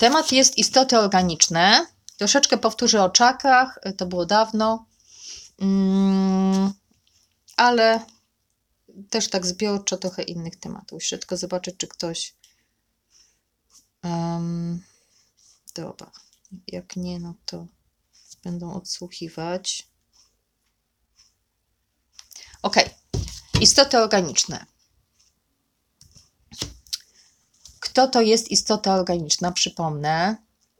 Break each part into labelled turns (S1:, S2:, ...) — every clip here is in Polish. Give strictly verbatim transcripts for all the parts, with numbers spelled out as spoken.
S1: Temat jest istoty organiczne. Troszeczkę powtórzę o czakrach, to było dawno, mm, ale też tak zbiorczo trochę innych tematów. Jeszcze tylko zobaczyć, czy ktoś... Um, dobra, jak nie, no to będą odsłuchiwać. Ok, istoty organiczne. Kto to jest istota organiczna? Przypomnę.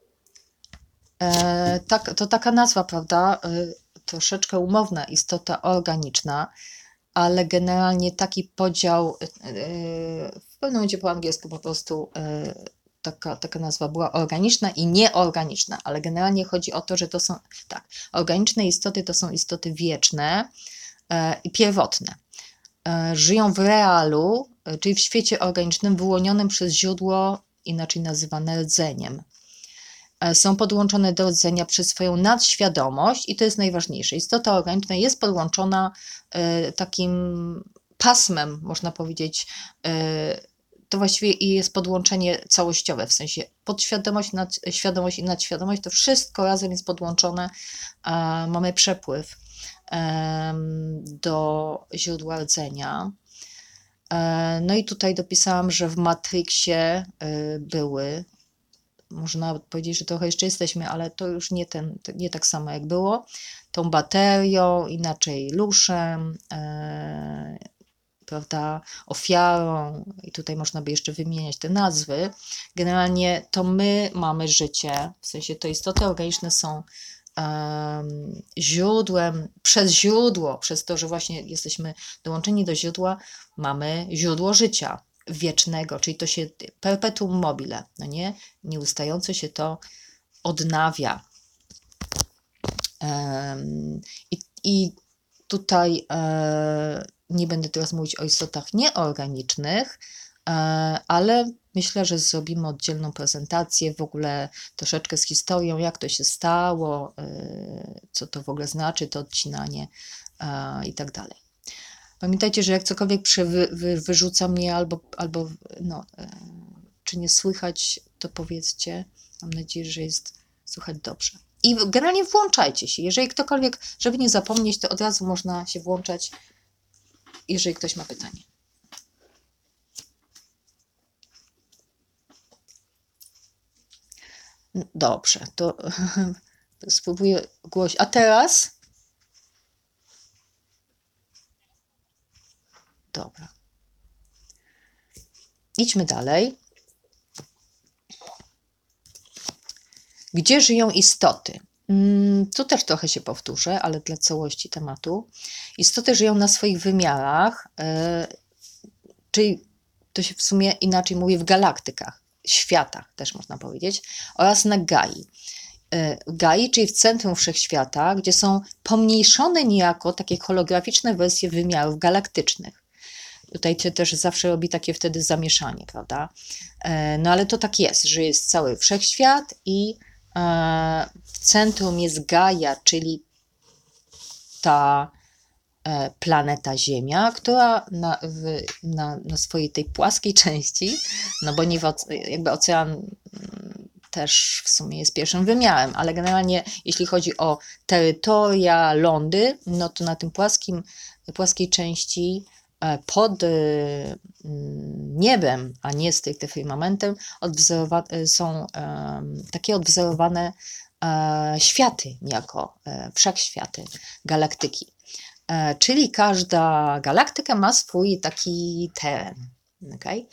S1: E, tak, to taka nazwa, prawda? E, troszeczkę umowna, istota organiczna, ale generalnie taki podział, e, w pewnym momencie po angielsku po prostu e, taka, taka nazwa była organiczna i nieorganiczna, ale generalnie chodzi o to, że to są, tak, organiczne istoty to są istoty wieczne e, i pierwotne. E, żyją w realu, e, czyli w świecie organicznym wyłonionym przez źródło, inaczej nazywane rdzeniem. Są podłączone do rdzenia przez swoją nadświadomość i to jest najważniejsze. Istota organiczna jest podłączona y, takim pasmem, można powiedzieć, y, to właściwie jest podłączenie całościowe, w sensie podświadomość, nadświadomość i nadświadomość, to wszystko razem jest podłączone, y, mamy przepływ y, do źródła rdzenia. Y, no i tutaj dopisałam, że w Matrixie y, były, można powiedzieć, że trochę jeszcze jesteśmy, ale to już nie, ten, nie tak samo jak było. Tą baterią, inaczej luszem, e, prawda, ofiarą i tutaj można by jeszcze wymieniać te nazwy. Generalnie to my mamy życie, w sensie to istoty organiczne są e, źródłem, przez źródło, przez to, że właśnie jesteśmy dołączeni do źródła, mamy źródło życia wiecznego, czyli to się perpetuum mobile, no nie? Nieustająco się to odnawia. Um, i, I tutaj e, nie będę teraz mówić o istotach nieorganicznych, e, ale myślę, że zrobimy oddzielną prezentację, w ogóle troszeczkę z historią, jak to się stało, e, co to w ogóle znaczy, to odcinanie e, i tak dalej. Pamiętajcie, że jak cokolwiek przy, wy, wy, wyrzuca mnie albo, albo no, e, czy nie słychać, to powiedzcie. Mam nadzieję, że jest słychać dobrze. I generalnie włączajcie się. Jeżeli ktokolwiek, żeby nie zapomnieć, to od razu można się włączać, jeżeli ktoś ma pytanie. Dobrze, to spróbuję głośno. A teraz? Dobra. Idźmy dalej. Gdzie żyją istoty? Tu też trochę się powtórzę, ale dla całości tematu. Istoty żyją na swoich wymiarach, czyli to się w sumie inaczej mówi w galaktykach, światach też można powiedzieć, oraz na Gai. Gai, czyli w centrum wszechświata, gdzie są pomniejszone niejako takie holograficzne wersje wymiarów galaktycznych. Tutaj się też zawsze robi takie wtedy zamieszanie, prawda? No ale to tak jest, że jest cały wszechświat i w centrum jest Gaia, czyli ta planeta Ziemia, która na, w, na, na swojej tej płaskiej części, no bo nie w, jakby ocean też w sumie jest pierwszym wymiarem, ale generalnie jeśli chodzi o terytoria, lądy, no to na tym płaskim, płaskiej części pod niebem, a nie stricte firmamentem, odwzorowa- są um, takie odwzorowane um, światy, niejako um, wszechświaty, galaktyki. Um, czyli każda galaktyka ma swój taki teren. Okay?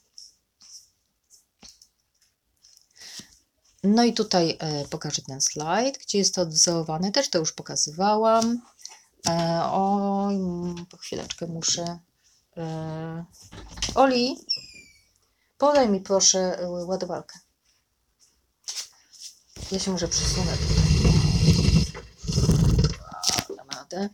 S1: No i tutaj um, pokażę ten slajd, gdzie jest to odwzorowane. Też to już pokazywałam. Oj, po chwileczkę muszę. E, Oli, podaj mi proszę ładowarkę. Ja się może przesunę tutaj. Dam radę.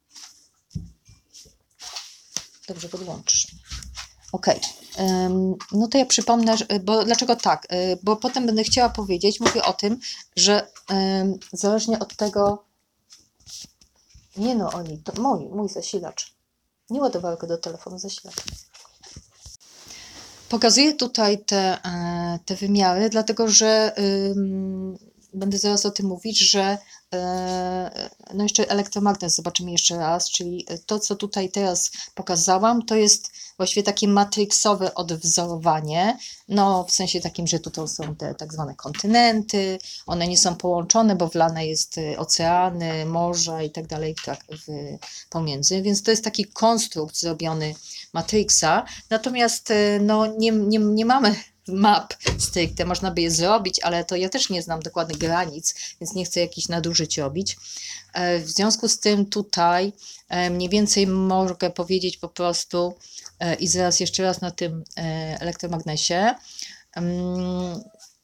S1: Dobrze, podłączysz. Ok. Um, no to ja przypomnę, bo dlaczego tak? Bo potem będę chciała powiedzieć, mówię o tym, że um, zależnie od tego. Nie no, Oli, to mój, mój zasilacz. Nie ładowarkę do telefonu, zasilacz. Pokazuję tutaj te, e, te wymiary, dlatego że ym, będę zaraz o tym mówić, że e, no jeszcze elektromagnes zobaczymy jeszcze raz, czyli to, co tutaj teraz pokazałam, to jest właściwie takie matrixowe odwzorowanie, no w sensie takim, że tutaj są te tak zwane kontynenty, one nie są połączone, bo wlane jest y, oceany, morza i tak dalej tak, w, pomiędzy, więc to jest taki konstrukt zrobiony Matrixa, natomiast y, no nie, nie, nie mamy map stricte, można by je zrobić, ale to ja też nie znam dokładnych granic, więc nie chcę jakichś nadużyć robić. E, W związku z tym tutaj e, mniej więcej mogę powiedzieć po prostu e, i zaraz jeszcze raz na tym e, elektromagnesie, mm,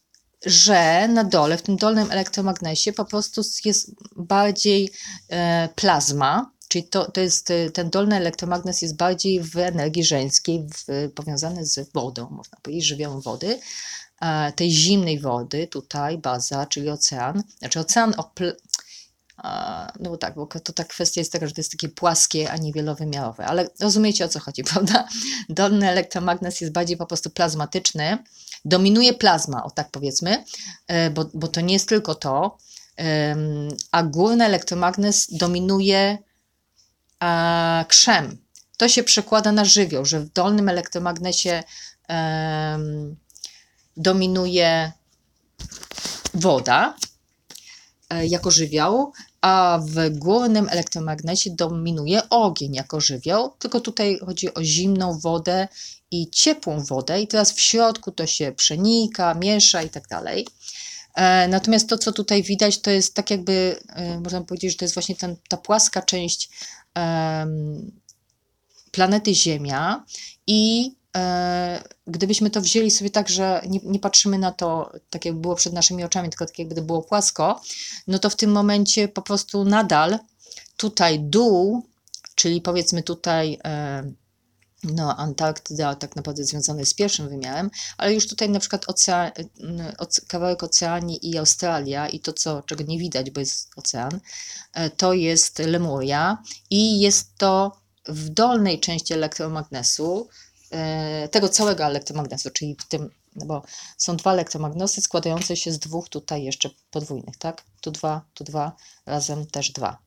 S1: że na dole, w tym dolnym elektromagnesie po prostu jest bardziej e, plazma, czyli to, to jest, e, ten dolny elektromagnes jest bardziej w energii żeńskiej, w, powiązany z wodą, można powiedzieć, żywiołem wody, e, tej zimnej wody, tutaj baza, czyli ocean, znaczy ocean opl- a, no bo tak, bo to ta kwestia jest taka, że to jest takie płaskie, a nie wielowymiarowe, ale rozumiecie, o co chodzi, prawda? Dolny elektromagnes jest bardziej po prostu plazmatyczny, dominuje plazma, o tak powiedzmy, e, bo, bo to nie jest tylko to, em, a górny elektromagnes dominuje a, krzem. To się przekłada na żywioł, że w dolnym elektromagnesie em, dominuje woda, e, jako żywioł, a w górnym elektromagnesie dominuje ogień jako żywioł, tylko tutaj chodzi o zimną wodę i ciepłą wodę i teraz w środku to się przenika, miesza i tak dalej. E, Natomiast to, co tutaj widać, to jest tak jakby, e, można powiedzieć, że to jest właśnie ten, ta płaska część em, planety Ziemia i e, gdybyśmy to wzięli sobie tak, że nie, nie patrzymy na to tak, jak było przed naszymi oczami, tylko tak jakby to było płasko, no to w tym momencie po prostu nadal tutaj dół, czyli powiedzmy tutaj e, no, Antarktyda tak naprawdę związana jest z pierwszym wymiarem, ale już tutaj na przykład ocean, oce, kawałek Oceanii i Australia i to, co, czego nie widać, bo jest ocean, e, to jest Lemuria i jest to w dolnej części elektromagnesu, e, tego całego elektromagnesu, czyli w tym, no bo są dwa elektromagnesy składające się z dwóch tutaj jeszcze podwójnych, tak? Tu dwa, tu dwa, razem też dwa.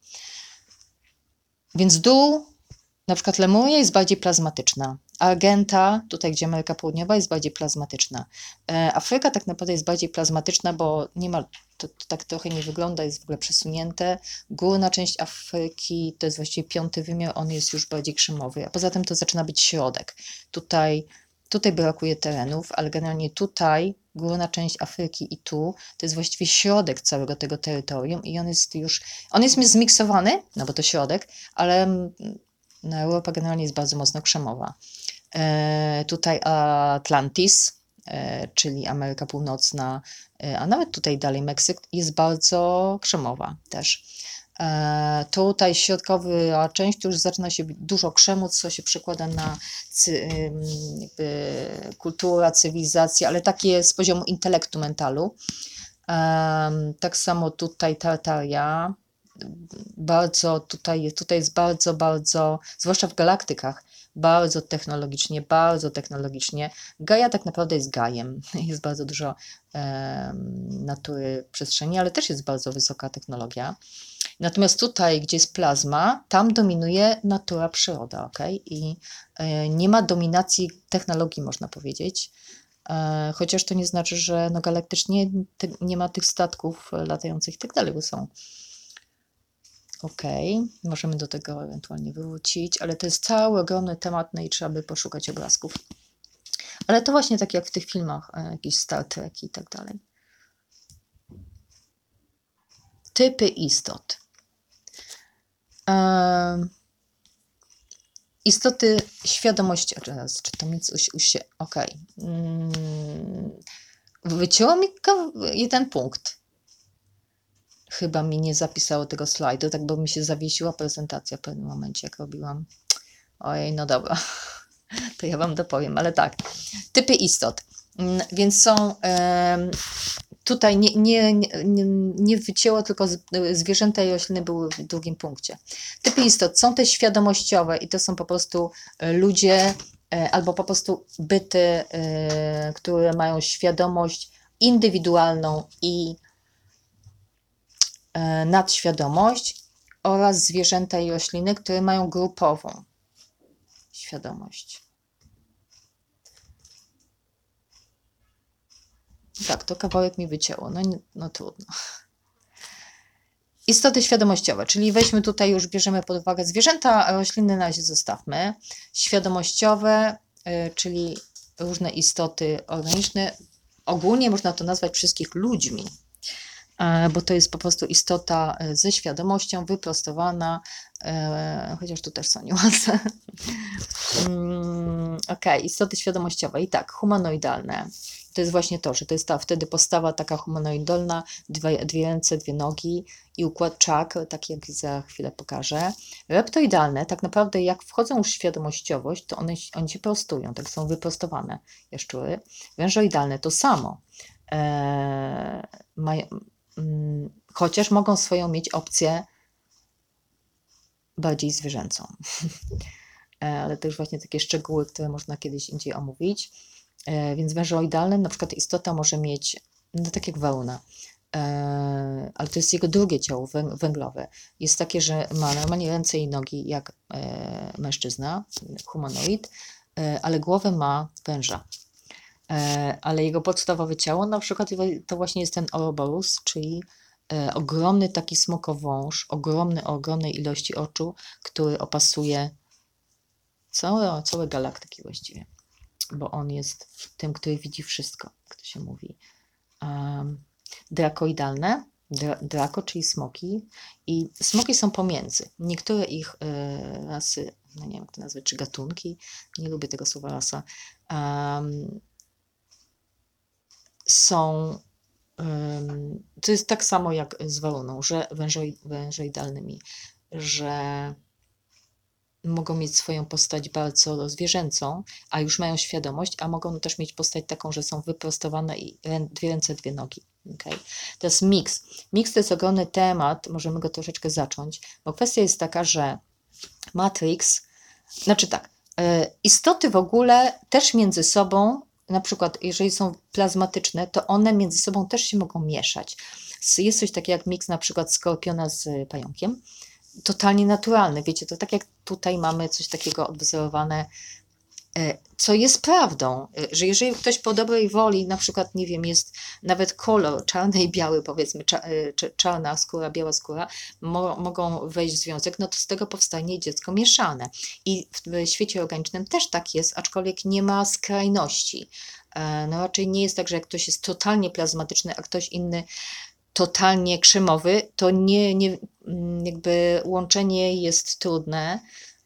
S1: Więc dół, na przykład Lemuria jest bardziej plazmatyczna. Argenta, tutaj gdzie Ameryka Południowa, jest bardziej plazmatyczna. E, Afryka tak naprawdę jest bardziej plazmatyczna, bo nie ma, to, to tak trochę nie wygląda, jest w ogóle przesunięte. Górna część Afryki to jest właściwie piąty wymiar, on jest już bardziej krzemowy, a poza tym to zaczyna być środek. Tutaj, tutaj brakuje terenów, ale generalnie tutaj górna część Afryki i tu to jest właściwie środek całego tego terytorium i on jest już, on jest zmiksowany, no bo to środek, ale no, Europa generalnie jest bardzo mocno krzemowa. E, tutaj Atlantis, e, czyli Ameryka Północna, e, a nawet tutaj dalej Meksyk jest bardzo krzemowa też. E, tutaj środkowa część to już zaczyna się dużo krzemu, co się przekłada na cy, jakby kultura, cywilizację, ale takie z poziomu intelektu, mentalu. E, tak samo tutaj Tartaria, bardzo tutaj, tutaj jest bardzo, bardzo, zwłaszcza w galaktykach, bardzo technologicznie, bardzo technologicznie. Gaia tak naprawdę jest Gajem. Jest bardzo dużo e, natury przestrzeni, ale też jest bardzo wysoka technologia. Natomiast tutaj, gdzie jest plazma, tam dominuje natura, przyroda, ok? I e, nie ma dominacji technologii, można powiedzieć. E, chociaż to nie znaczy, że no, galaktycznie te, nie ma tych statków latających i tak dalej, bo są. Ok, możemy do tego ewentualnie wrócić, ale to jest cały ogromny temat, no i trzeba by poszukać obrazków. Ale to właśnie tak jak w tych filmach, e, jakiś Star Trek i tak dalej. Typy istot. E, istoty świadomości, teraz czytam, więc uś, ok. Hmm. Wycięło mi jeden punkt. Chyba mi nie zapisało tego slajdu, tak bo mi się zawiesiła prezentacja w pewnym momencie, jak robiłam. Ojej, no dobra, to ja Wam dopowiem, ale tak. Typy istot. Więc są, tutaj nie, nie, nie, nie wycięło, tylko zwierzęta i rośliny były w drugim punkcie. Typy istot są te świadomościowe i to są po prostu ludzie, albo po prostu byty, które mają świadomość indywidualną i nadświadomość, oraz zwierzęta i rośliny, które mają grupową świadomość. Tak, to kawałek mi wycięło, no, no trudno. Istoty świadomościowe, czyli weźmy tutaj, już bierzemy pod uwagę zwierzęta, a rośliny na razie zostawmy. Świadomościowe, yy, czyli różne istoty organiczne, ogólnie można to nazwać wszystkich ludźmi, yy, bo to jest po prostu istota ze świadomością, wyprostowana, yy, chociaż tu też są niuanse. yy, ok, istoty świadomościowe i tak, humanoidalne. To jest właśnie to, że to jest ta wtedy postawa taka humanoidalna, dwie, dwie ręce, dwie nogi i układ czakr, taki jak za chwilę pokażę. Reptoidalne, tak naprawdę jak wchodzą już w świadomościowość, to one, one się prostują, tak są wyprostowane jaszczury. Wężoidalne to samo, eee, maj, mm, chociaż mogą swoją mieć opcję bardziej zwierzęcą. Ale to już właśnie takie szczegóły, które można kiedyś indziej omówić. E, więc wężoidalny, na przykład istota może mieć, no tak jak wełna, e, ale to jest jego drugie ciało wę, węglowe. Jest takie, że ma normalnie ręce i nogi jak e, mężczyzna, humanoid, e, ale głowę ma węża. E, ale jego podstawowe ciało na przykład to właśnie jest ten Ouroboros, czyli e, ogromny taki smokowąż, ogromny o ogromnej ilości oczu, który opasuje całe, całe galaktyki właściwie, bo on jest tym, który widzi wszystko, jak to się mówi. Um, drakoidalne, dra, drako, czyli smoki, i smoki są pomiędzy. Niektóre ich y, rasy, no nie wiem jak to nazwać, czy gatunki, nie lubię tego słowa rasa, um, są, um, to jest tak samo jak z wełną, że wężoid, wężoidalnymi, że mogą mieć swoją postać bardzo zwierzęcą, a już mają świadomość, a mogą też mieć postać taką, że są wyprostowane i rę, dwie ręce, dwie nogi. Okay. To jest miks. Miks to jest ogromny temat, możemy go troszeczkę zacząć, bo kwestia jest taka, że Matrix, znaczy tak, y, istoty w ogóle też między sobą, na przykład jeżeli są plazmatyczne, to one między sobą też się mogą mieszać. Jest coś takiego jak miks na przykład skorpiona z pająkiem, totalnie naturalny, wiecie, to tak jak tutaj mamy coś takiego odwzorowane, co jest prawdą, że jeżeli ktoś po dobrej woli, na przykład, nie wiem, jest nawet kolor czarny i biały, powiedzmy, czarna skóra, biała skóra, mo mogą wejść w związek, no to z tego powstanie dziecko mieszane. I w świecie organicznym też tak jest, aczkolwiek nie ma skrajności. No raczej nie jest tak, że jak ktoś jest totalnie plazmatyczny, a ktoś inny totalnie krzemowy, to nie, nie, jakby łączenie jest trudne,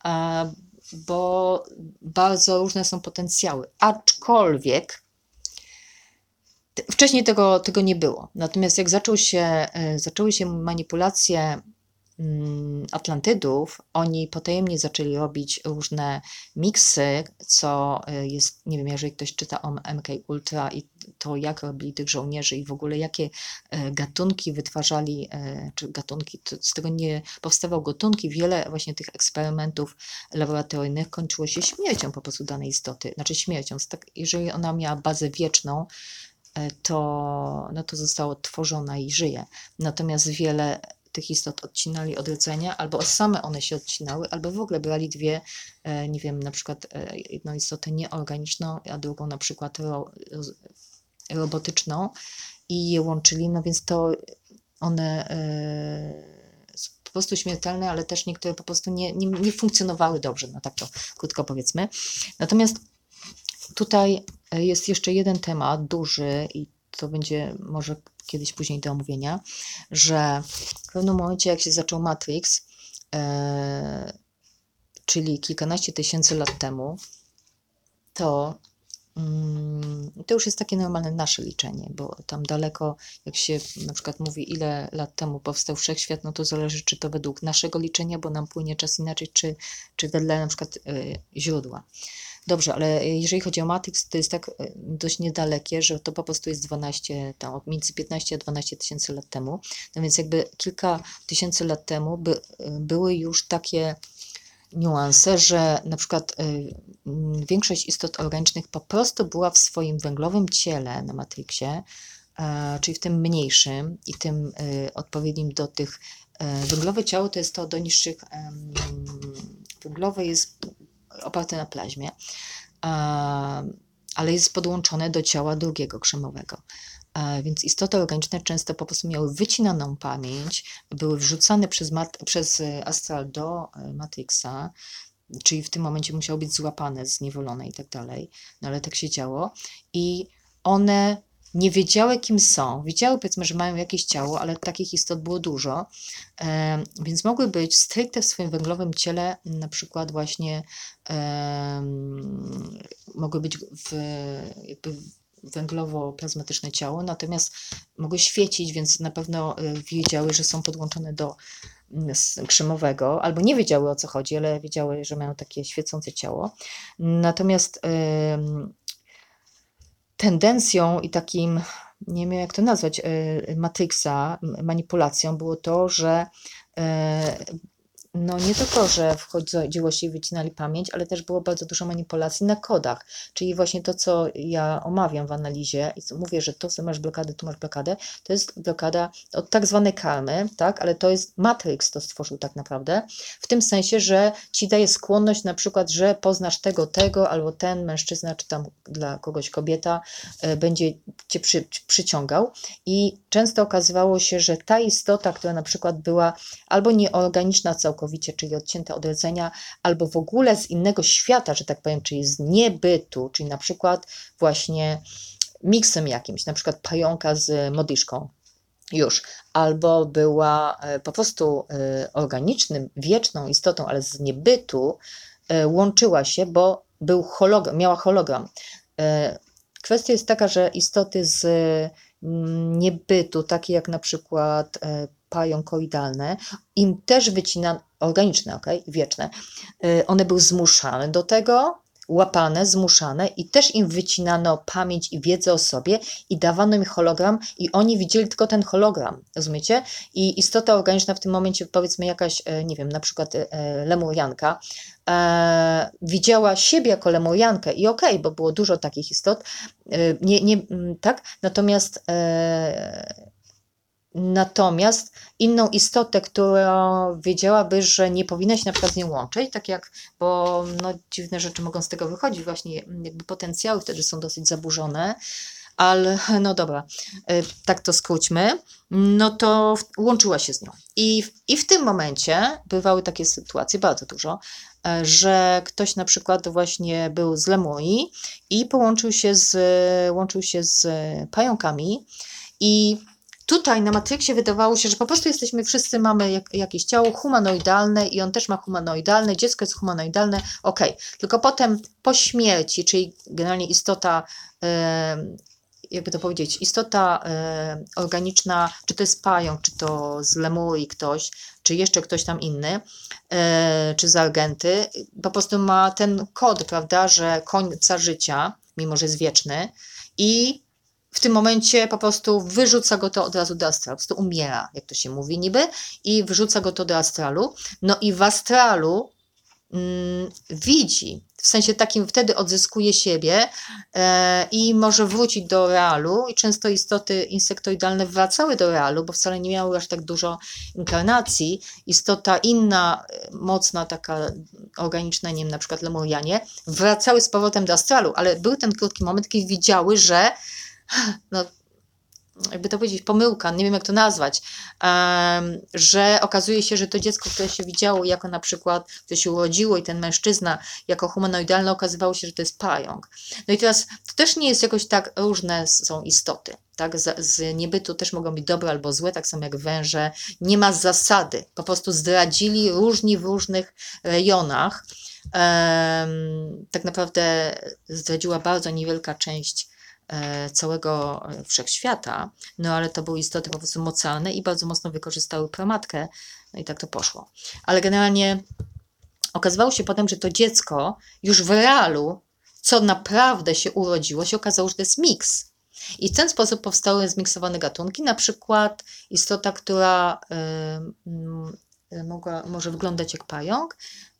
S1: bo bardzo różne są potencjały. Aczkolwiek wcześniej tego, tego nie było. Natomiast jak zaczął się, zaczęły się manipulacje Atlantydów, oni potajemnie zaczęli robić różne miksy, co jest, nie wiem, jeżeli ktoś czyta o M K Ultra i to jak robili tych żołnierzy i w ogóle jakie gatunki wytwarzali, czy gatunki, to z tego nie powstawał gatunki, wiele właśnie tych eksperymentów laboratoryjnych kończyło się śmiercią po prostu danej istoty, znaczy śmiercią, jeżeli ona miała bazę wieczną, to, no to została odtworzona i żyje. Natomiast wiele tych istot odcinali od rdzenia, albo same one się odcinały, albo w ogóle brali dwie, nie wiem, na przykład jedną istotę nieorganiczną, a drugą na przykład ro, robotyczną i je łączyli, no więc to one są po prostu śmiertelne, ale też niektóre po prostu nie, nie, nie funkcjonowały dobrze, no tak to krótko powiedzmy. Natomiast tutaj jest jeszcze jeden temat duży i to będzie może kiedyś później do omówienia, że w pewnym momencie, jak się zaczął Matrix, e, czyli kilkanaście tysięcy lat temu, to mm, to już jest takie normalne nasze liczenie, bo tam daleko, jak się na przykład mówi, ile lat temu powstał Wszechświat, no to zależy, czy to według naszego liczenia, bo nam płynie czas inaczej, czy, czy wedle na przykład y, źródła. Dobrze, ale jeżeli chodzi o Matrix, to jest tak dość niedalekie, że to po prostu jest dwanaście, tam między piętnaście a dwanaście tysięcy lat temu. No więc jakby kilka tysięcy lat temu by, były już takie niuanse, że na przykład y, mm, większość istot organicznych po prostu była w swoim węglowym ciele na Matrixie, e, czyli w tym mniejszym i tym y, odpowiednim do tych. e, Węglowe ciało to jest to do niższych. em, Węglowe jest oparte na plazmie, a, ale jest podłączone do ciała drugiego krzemowego. A więc istoty organiczne często po prostu miały wycinaną pamięć, były wrzucane przez, mat, przez e, astral do e, Matrixa, czyli w tym momencie musiały być złapane, zniewolone i tak dalej, no ale tak się działo i one nie wiedziały, kim są. Wiedziały, powiedzmy, że mają jakieś ciało, ale takich istot było dużo, e, więc mogły być stricte w swoim węglowym ciele, na przykład właśnie e, mogły być w, jakby węglowo-plazmatyczne ciało, natomiast mogły świecić, więc na pewno e, wiedziały, że są podłączone do krzemowego, albo nie wiedziały, o co chodzi, ale wiedziały, że mają takie świecące ciało. Natomiast ym, tendencją i takim, nie wiem jak to nazwać, y, Matrixa, manipulacją było to, że y, no nie tylko, że wchodziło się i wycinali pamięć, ale też było bardzo dużo manipulacji na kodach, czyli właśnie to, co ja omawiam w analizie i co mówię, że to, co masz blokadę, tu masz blokadę, to jest blokada od tak zwanej karmy, tak, ale to jest Matrix to stworzył tak naprawdę, w tym sensie, że ci daje skłonność na przykład, że poznasz tego, tego, albo ten mężczyzna, czy tam dla kogoś kobieta, y, będzie cię przy, przyciągał i często okazywało się, że ta istota, która na przykład była albo nieorganiczna całkowicie, czyli odcięta od rdzenia, albo w ogóle z innego świata, że tak powiem, czyli z niebytu, czyli na przykład właśnie miksem jakimś, na przykład pająka z modiszką już, albo była e, po prostu e, organicznym, wieczną istotą, ale z niebytu, e, łączyła się, bo był hologram, miała hologram. E, Kwestia jest taka, że istoty z mm, niebytu, takie jak na przykład e, pająkoidalne, im też wycinano, organiczne, okej, wieczne, y, one były zmuszane do tego, łapane, zmuszane i też im wycinano pamięć i wiedzę o sobie i dawano im hologram i oni widzieli tylko ten hologram, rozumiecie? I istota organiczna w tym momencie, powiedzmy jakaś, e, nie wiem, na przykład e, lemurianka, e, widziała siebie jako lemuriankę i okej, bo było dużo takich istot, e, nie, nie, mm, tak, natomiast e, Natomiast inną istotę, która wiedziałaby, że nie powinna się na przykład z nią łączyć, tak jak, bo no, dziwne rzeczy mogą z tego wychodzić, właśnie jakby potencjały wtedy są dosyć zaburzone, ale no dobra, y, tak to skróćmy, no to w- łączyła się z nią. I, w- I w tym momencie bywały takie sytuacje, bardzo dużo, e, że ktoś na przykład właśnie był z Lemui i połączył się z, łączył się z pająkami i tutaj na Matrixie wydawało się, że po prostu jesteśmy, wszyscy mamy jak, jakieś ciało humanoidalne i on też ma humanoidalne, dziecko jest humanoidalne, okej. Tylko potem po śmierci, czyli generalnie istota, e, jakby to powiedzieć, istota e, organiczna, czy to jest pająk, czy to z Lemuri ktoś, czy jeszcze ktoś tam inny, e, czy z Argenty, po prostu ma ten kod, prawda, że końca życia, mimo że jest wieczny i w tym momencie po prostu wyrzuca go to od razu do astralu, po prostu umiera, jak to się mówi niby, i wyrzuca go to do astralu. No i w astralu mm, widzi, w sensie takim wtedy odzyskuje siebie e, i może wrócić do realu i często istoty insektoidalne wracały do realu, bo wcale nie miały aż tak dużo inkarnacji. Istota inna, e, mocna, taka organiczna, nie wiem, na przykład lemurianie, wracały z powrotem do astralu, ale był ten krótki moment, kiedy widziały, że no, jakby to powiedzieć, pomyłka, nie wiem jak to nazwać, um, że okazuje się, że to dziecko, które się widziało jako na przykład, które się urodziło i ten mężczyzna jako humanoidalny, okazywało się, że to jest pająk. No i teraz to też nie jest jakoś tak, różne są istoty, tak, z, z niebytu też mogą być dobre albo złe, tak samo jak węże, nie ma zasady, po prostu zdradzili różni w różnych rejonach. Um, tak naprawdę zdradziła bardzo niewielka część całego wszechświata, no ale to były istoty po prostu mocalne i bardzo mocno wykorzystały pramatkę, no i tak to poszło. Ale generalnie okazywało się potem, że to dziecko już w realu, co naprawdę się urodziło, się okazało, że to jest miks. I w ten sposób powstały zmiksowane gatunki, na przykład istota, która y, y, mogła, może wyglądać jak pająk,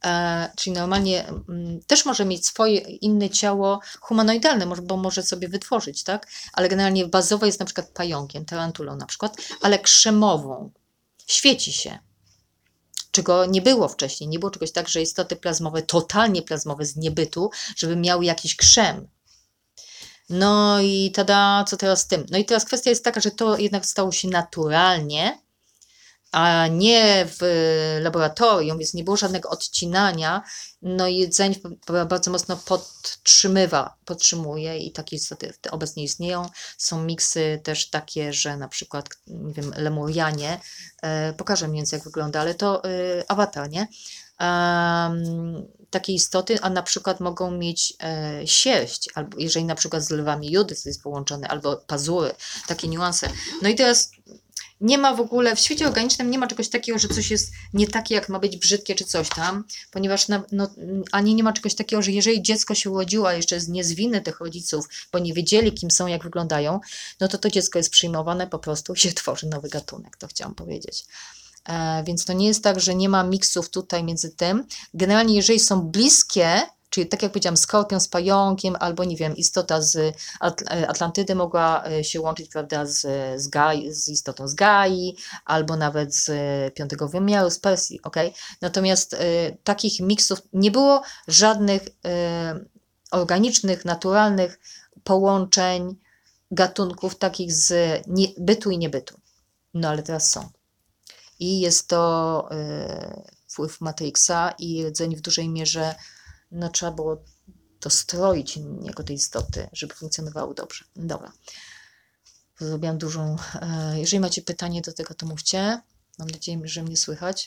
S1: E, czyli normalnie mm, też może mieć swoje inne ciało humanoidalne, może, bo może sobie wytworzyć, tak? Ale generalnie bazowe jest na przykład pająkiem, tarantulą na przykład, ale krzemową. Świeci się. Czego nie było wcześniej. Nie było czegoś tak, że istoty plazmowe, totalnie plazmowe z niebytu, żeby miały jakiś krzem. No i tada, co teraz z tym? No i teraz kwestia jest taka, że to jednak stało się naturalnie, a nie w laboratorium, więc nie było żadnego odcinania. No i jedzenie bardzo mocno podtrzymywa, podtrzymuje i takie istoty obecnie istnieją. Są miksy też takie, że na przykład, nie wiem, lemurianie, e, pokażę mniej więcej jak wygląda, ale to e, awatar, nie? Um, takie istoty, a na przykład mogą mieć e, sierść, albo jeżeli na przykład z lwami Judys jest połączony, albo pazury, takie niuanse. No i teraz nie ma w ogóle, w świecie organicznym nie ma czegoś takiego, że coś jest nie takie, jak ma być brzydkie, czy coś tam, ponieważ na, no, ani nie ma czegoś takiego, że jeżeli dziecko się urodziło, a jeszcze jest niezwinne tych rodziców, bo nie wiedzieli, kim są, jak wyglądają, no to to dziecko jest przyjmowane po prostu i się tworzy nowy gatunek, to chciałam powiedzieć. E, więc to nie jest tak, że nie ma miksów tutaj między tym. Generalnie, jeżeli są bliskie, czyli tak jak powiedziałam, skorpion z pająkiem, albo nie wiem, istota z Atlantydy mogła się łączyć, prawda, z, z, Gai, z istotą z Gai, albo nawet z piątego wymiaru, z Persji, ok? Natomiast y, takich miksów nie było żadnych y, organicznych, naturalnych połączeń gatunków takich z nie, bytu i niebytu. No ale teraz są. I jest to y, wpływ Matrixa i rdzeń w dużej mierze no, trzeba było dostroić jako tej istoty, żeby funkcjonowały dobrze. Dobra. Zrobiłam dużą... E, jeżeli macie pytanie do tego, to mówcie. Mam nadzieję, że mnie słychać.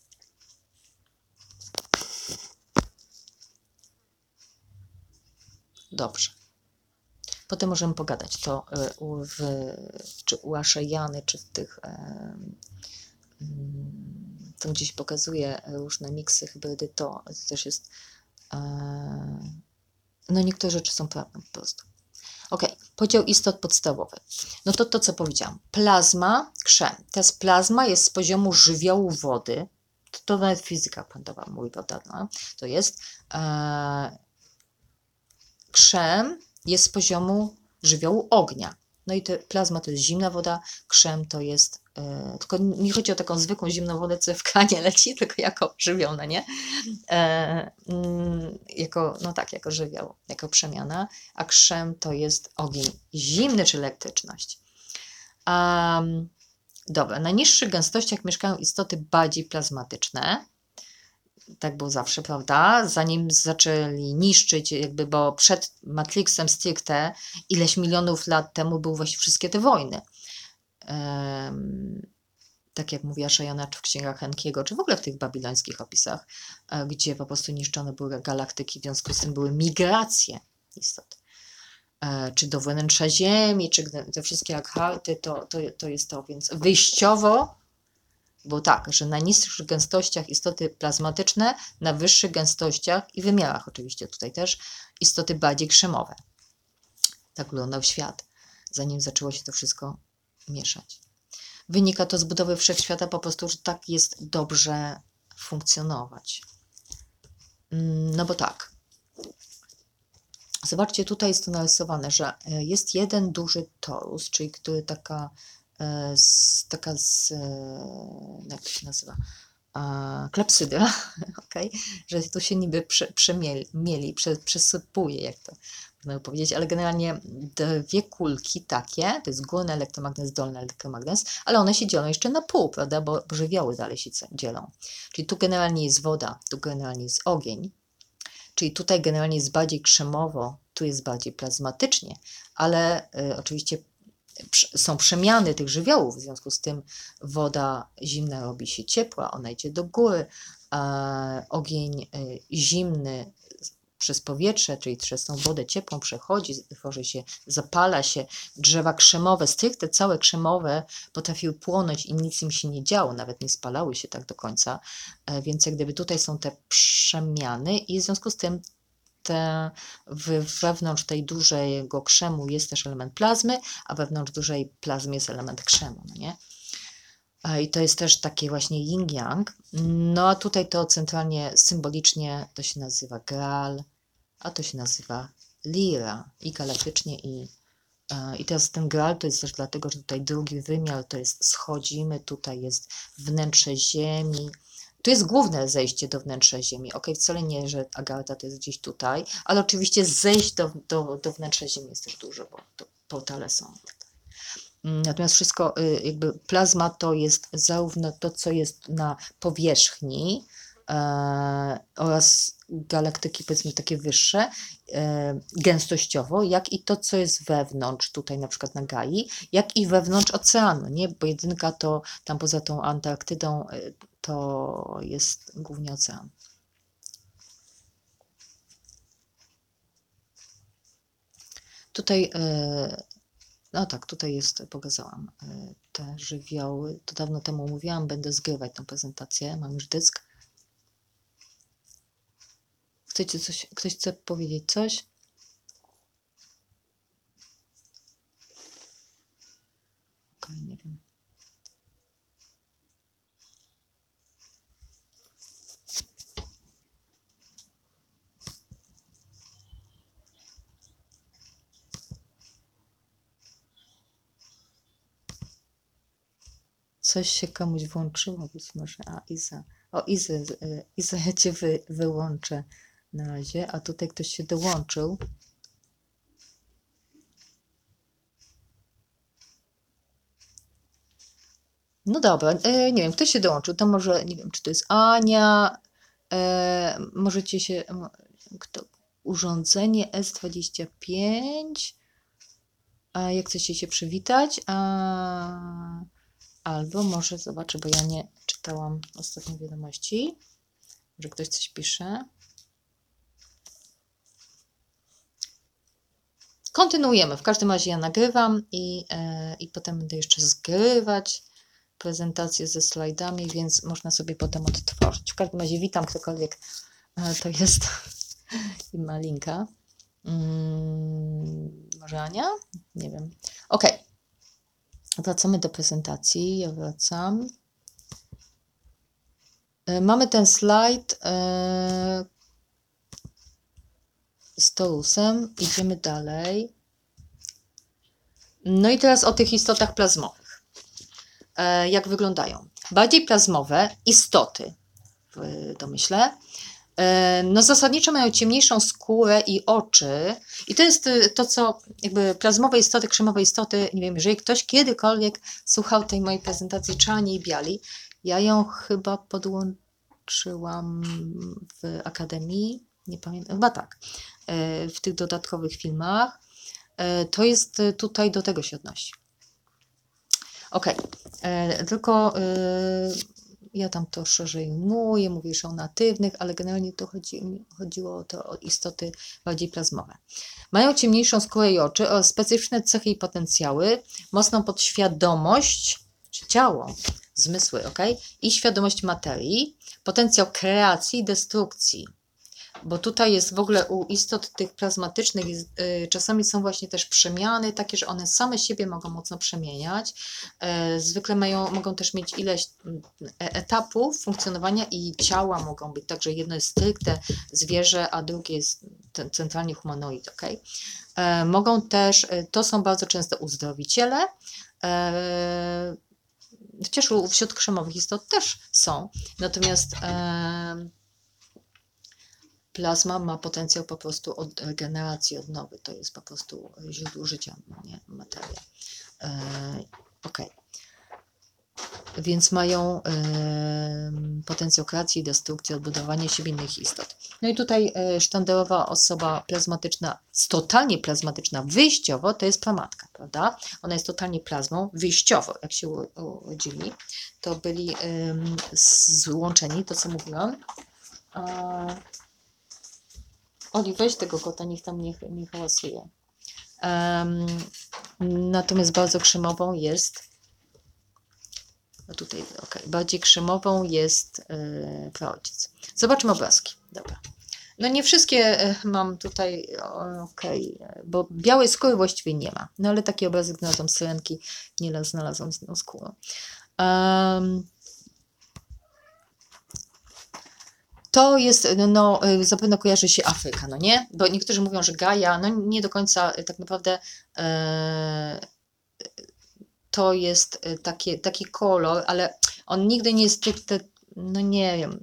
S1: Dobrze. Potem możemy pogadać to u, w, czy u Ashayany, czy w tych... E, to gdzieś pokazuje różne miksy, hybrydy, to też jest... No niektóre rzeczy są prawdą po prostu. Ok, podział istot podstawowy. No to to, co powiedziałam. Plazma, krzem. Teraz plazma jest z poziomu żywiołu wody. To, to nawet fizyka kwantowa mówi, prawda? No, to jest. E, krzem jest z poziomu żywiołu ognia. No i te, plazma to jest zimna woda, krzem to jest, e, tylko nie chodzi o taką zwykłą zimną wodę, co w kranie leci, tylko jako żywioł, no nie? E, mm, jako, no tak, jako żywioł, jako przemiana, a krzem to jest ogień zimny czy elektryczność. Um, dobra, na niższych gęstościach mieszkają istoty bardziej plazmatyczne. Tak było zawsze, prawda? Zanim zaczęli niszczyć, jakby, bo przed Matrixem stricte ileś milionów lat temu były właśnie wszystkie te wojny. Um, tak jak mówiła Ashayana w księgach Henkiego, czy w ogóle w tych babilońskich opisach, gdzie po prostu niszczone były galaktyki, w związku z tym były migracje istot. Czy do wnętrza Ziemi, czy te wszystkie akharty, to, to, to jest to. Więc wyjściowo było tak, że na niższych gęstościach istoty plazmatyczne, na wyższych gęstościach i wymiarach oczywiście tutaj też istoty bardziej krzemowe. Tak wyglądał świat, zanim zaczęło się to wszystko mieszać. Wynika to z budowy wszechświata po prostu, że tak jest dobrze funkcjonować. No bo tak. Zobaczcie, tutaj jest to narysowane, że jest jeden duży torus, czyli który taka, taka z, jak to się nazywa, klepsydra, okay? Że tu się niby prze, przemieli, prze, przesypuje, jak to można powiedzieć, ale generalnie dwie kulki takie, to jest górny elektromagnes, dolny elektromagnes, ale one się dzielą jeszcze na pół, prawda, bo żywioły dalej się dzielą. Czyli tu generalnie jest woda, tu generalnie jest ogień, czyli tutaj generalnie jest bardziej krzemowo, tu jest bardziej plazmatycznie, ale y, oczywiście są przemiany tych żywiołów, w związku z tym woda zimna robi się ciepła, ona idzie do góry, a ogień zimny przez powietrze, czyli przez tą wodę ciepłą przechodzi, tworzy się, zapala się, drzewa krzemowe, stricte całe krzemowe potrafiły płonąć i nic im się nie działo, nawet nie spalały się tak do końca, więc jak gdyby tutaj są te przemiany i w związku z tym te, wewnątrz tej dużego krzemu jest też element plazmy, a wewnątrz dużej plazmy jest element krzemu, no nie? I to jest też takie właśnie yin-yang. No a tutaj to centralnie symbolicznie to się nazywa Graal, a to się nazywa Lira i galaktycznie i i teraz ten Graal to jest też dlatego, że tutaj drugi wymiar to jest schodzimy, tutaj jest wnętrze Ziemi. Tu jest główne zejście do wnętrza Ziemi. Ok, wcale nie, że Agartha to jest gdzieś tutaj, ale oczywiście zejść do, do, do wnętrza Ziemi jest też dużo, bo to portale są. Natomiast wszystko, jakby plazma to jest zarówno to, co jest na powierzchni e, oraz galaktyki, powiedzmy takie wyższe, e, gęstościowo, jak i to, co jest wewnątrz, tutaj na przykład na Gai, jak i wewnątrz oceanu, nie? Bo jedynka to tam poza tą Antarktydą e, to jest głównie ocean. Tutaj e, no tak, tutaj jest, pokazałam e, te żywioły. To dawno temu mówiłam, będę zgrywać tę prezentację, mam już dysk. Chcecie coś, ktoś chce powiedzieć coś? Okej, nie wiem. Coś się komuś włączyło, być może. A, Iza. O, Iza, Iza, ja cię wy, wyłączę na razie, a tutaj ktoś się dołączył. No dobra, e, nie wiem, ktoś się dołączył, to może, nie wiem, czy to jest Ania, e, możecie się, kto, urządzenie S dwadzieścia pięć, a jak chcecie się przywitać, a, albo może zobaczę, bo ja nie czytałam ostatnich wiadomości, że ktoś coś pisze. Kontynuujemy, w każdym razie ja nagrywam i, e, i potem będę jeszcze zgrywać prezentację ze slajdami, więc można sobie potem odtworzyć. W każdym razie witam, ktokolwiek e, to jest i ma linka. Hmm, może Ania? Nie wiem. Ok. Wracamy do prezentacji. Ja wracam. E, mamy ten slajd e, z torusem. Idziemy dalej. No i teraz o tych istotach plazmowych. E, jak wyglądają? Bardziej plazmowe istoty, w domyśle. No zasadniczo mają ciemniejszą skórę i oczy i to jest to, co jakby plazmowe istoty, krzemowe istoty, nie wiem, jeżeli ktoś kiedykolwiek słuchał tej mojej prezentacji Czarni i Biali, ja ją chyba podłączyłam w Akademii, nie pamiętam, chyba tak, w tych dodatkowych filmach, to jest tutaj, do tego się odnosi. Ok, tylko ja tam to szerzej ujmuję, mówię już o natywnych, ale generalnie to chodzi, chodziło o to o istoty bardziej plazmowe. Mają ciemniejszą skórę i oczy oraz specyficzne cechy i potencjały, mocną podświadomość, czy ciało, zmysły, ok? I świadomość materii, potencjał kreacji i destrukcji. Bo tutaj jest w ogóle u istot tych plazmatycznych, yy, czasami są właśnie też przemiany, takie, że one same siebie mogą mocno przemieniać. Yy, zwykle mają, mogą też mieć ileś etapów funkcjonowania i ciała mogą być, także jedno jest stricte zwierzę, a drugie jest centralnie humanoid. Okay? Yy, mogą też, yy, to są bardzo często uzdrowiciele, yy, chociaż wśród krzemowych istot też są, natomiast yy, plazma ma potencjał po prostu od regeneracji, odnowy. To jest po prostu źródło życia, nie? Materia. E, ok. Więc mają e, potencjał kreacji, destrukcji, odbudowania siebie innych istot. No i tutaj e, sztandarowa osoba plazmatyczna, totalnie plazmatyczna wyjściowo, to jest pramatka, prawda? Ona jest totalnie plazmą wyjściowo, jak się urodzili. To byli e, złączeni, to co mówiłam. E, Oli, weź tego kota, niech tam nie, nie hałasuje. Um, natomiast bardzo krzemową jest, no tutaj, ok, bardziej krzemową jest yy, praojciec. Zobaczmy obrazki. Dobra. No nie wszystkie mam tutaj, ok, bo białej skóry właściwie nie ma. No ale taki obrazek znalazłam z syrenki, nie znalazłam z inną skórą. Um, To jest, no zapewne kojarzy się Afryka, no nie? Bo niektórzy mówią, że Gaja, no nie do końca tak naprawdę e, to jest takie, taki kolor, ale on nigdy nie jest stricte, no nie wiem,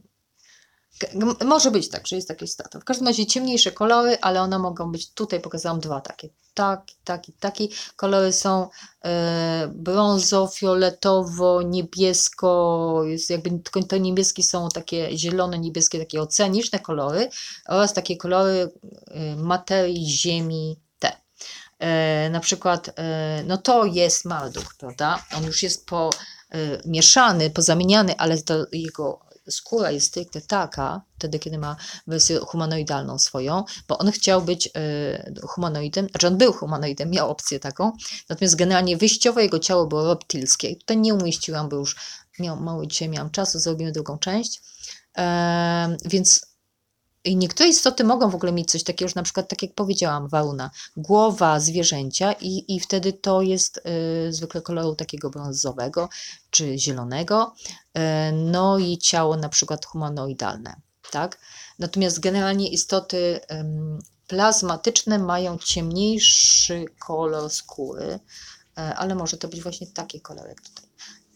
S1: może być tak, że jest taki statyw. W każdym razie ciemniejsze kolory, ale one mogą być, tutaj pokazałam dwa takie, taki, taki, taki. Kolory są e, brązo, fioletowo, niebiesko, jest jakby te niebieskie są takie zielone, niebieskie, takie oceaniczne kolory oraz takie kolory e, materii, ziemi, te. E, na przykład, e, no to jest Marduk, prawda? On już jest po e, mieszany, pozamieniany, ale to jego skóra jest stricte taka, wtedy kiedy ma wersję humanoidalną swoją, bo on chciał być y, humanoidem, znaczy on był humanoidem, miał opcję taką, natomiast generalnie wyjściowo jego ciało było reptilskie. I tutaj nie umieściłam, bo już miał, mało dzisiaj miałam czasu, zrobimy drugą część. E, więc i niektóre istoty mogą w ogóle mieć coś takiego, że na przykład, tak jak powiedziałam, Waruna, głowa zwierzęcia i, i wtedy to jest y, zwykle koloru takiego brązowego czy zielonego, y, no i ciało na przykład humanoidalne, tak? Natomiast generalnie istoty y, plazmatyczne mają ciemniejszy kolor skóry, y, ale może to być właśnie taki kolor jak tutaj.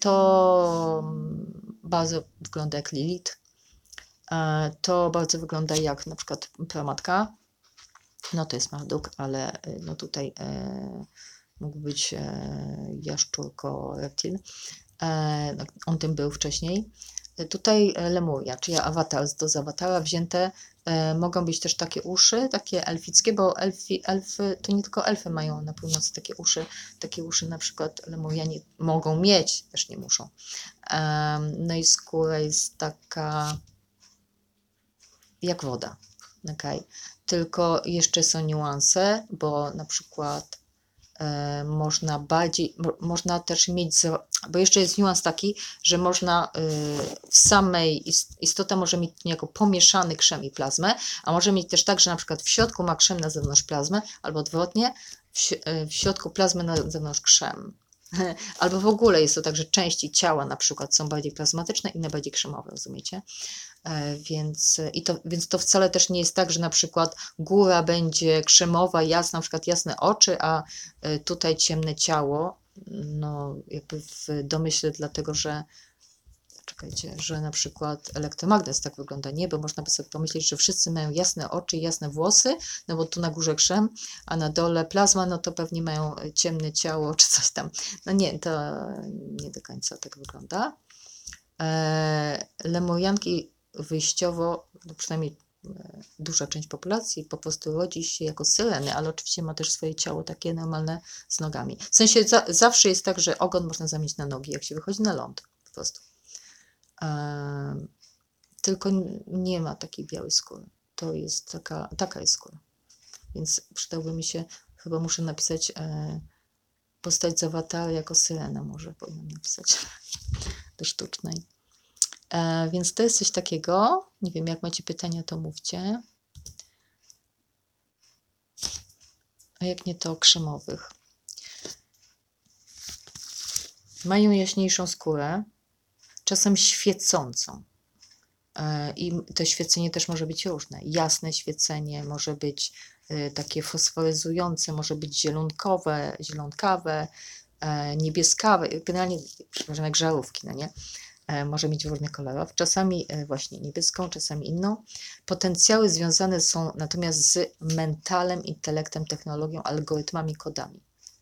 S1: To bardzo wygląda jak Lilith. To bardzo wygląda jak na przykład pramatka. No to jest Marduk, ale no tutaj e, mógł być e, jaszczurko reptil. E, on tym był wcześniej. E, tutaj Lemuria, czyli awatar, to z awatara wzięte. E, mogą być też takie uszy, takie elfickie, bo elfi, elfy, to nie tylko elfy mają na północy takie uszy. Takie uszy na przykład Lemurianie mogą mieć, też nie muszą. E, no i skóra jest taka jak woda, okay? Tylko jeszcze są niuanse, bo na przykład e, można bardziej, mo, można też mieć, bo jeszcze jest niuans taki, że można e, w samej, istota może mieć niejako pomieszany krzem i plazmę, a może mieć też tak, że na przykład w środku ma krzem, na zewnątrz plazmę, albo odwrotnie, w, w środku plazmę, na zewnątrz krzem. Albo w ogóle jest to tak, że części ciała na przykład są bardziej plazmatyczne, inne bardziej krzemowe, rozumiecie? Więc, i to, więc to wcale też nie jest tak, że na przykład góra będzie krzemowa, jasna, na przykład jasne oczy, a tutaj ciemne ciało, no jakby w domyśle dlatego, że czekajcie, że na przykład elektromagnes tak wygląda, nie, bo można by sobie pomyśleć, że wszyscy mają jasne oczy i jasne włosy, no bo tu na górze krzem, a na dole plazma, no to pewnie mają ciemne ciało czy coś tam. No nie, to nie do końca tak wygląda. Eee, Lemurianki wyjściowo, no przynajmniej duża część populacji po prostu rodzi się jako syreny, ale oczywiście ma też swoje ciało takie normalne z nogami. W sensie za, zawsze jest tak, że ogon można zamienić na nogi, jak się wychodzi na ląd po prostu. Eee, tylko nie ma takiej białej skóry. To jest taka, taka jest skóra. Więc przydałby mi się, chyba muszę napisać e, postać z awatara jako syrena, może powinnam napisać do sztucznej. E, więc to jest coś takiego. Nie wiem, jak macie pytania, to mówcie. A jak nie, to o krzemowych. Mają jaśniejszą skórę, czasem świecącą. E, I to świecenie też może być różne. Jasne świecenie, może być e, takie fosforyzujące, może być zielonkowe, zielonkawe, e, niebieskawe, generalnie, przepraszam, jak żarówki, no nie? Może mieć różnych kolorów, czasami właśnie niebieską, czasami inną. Potencjały związane są natomiast z mentalem, intelektem, technologią, algorytmami, kodami.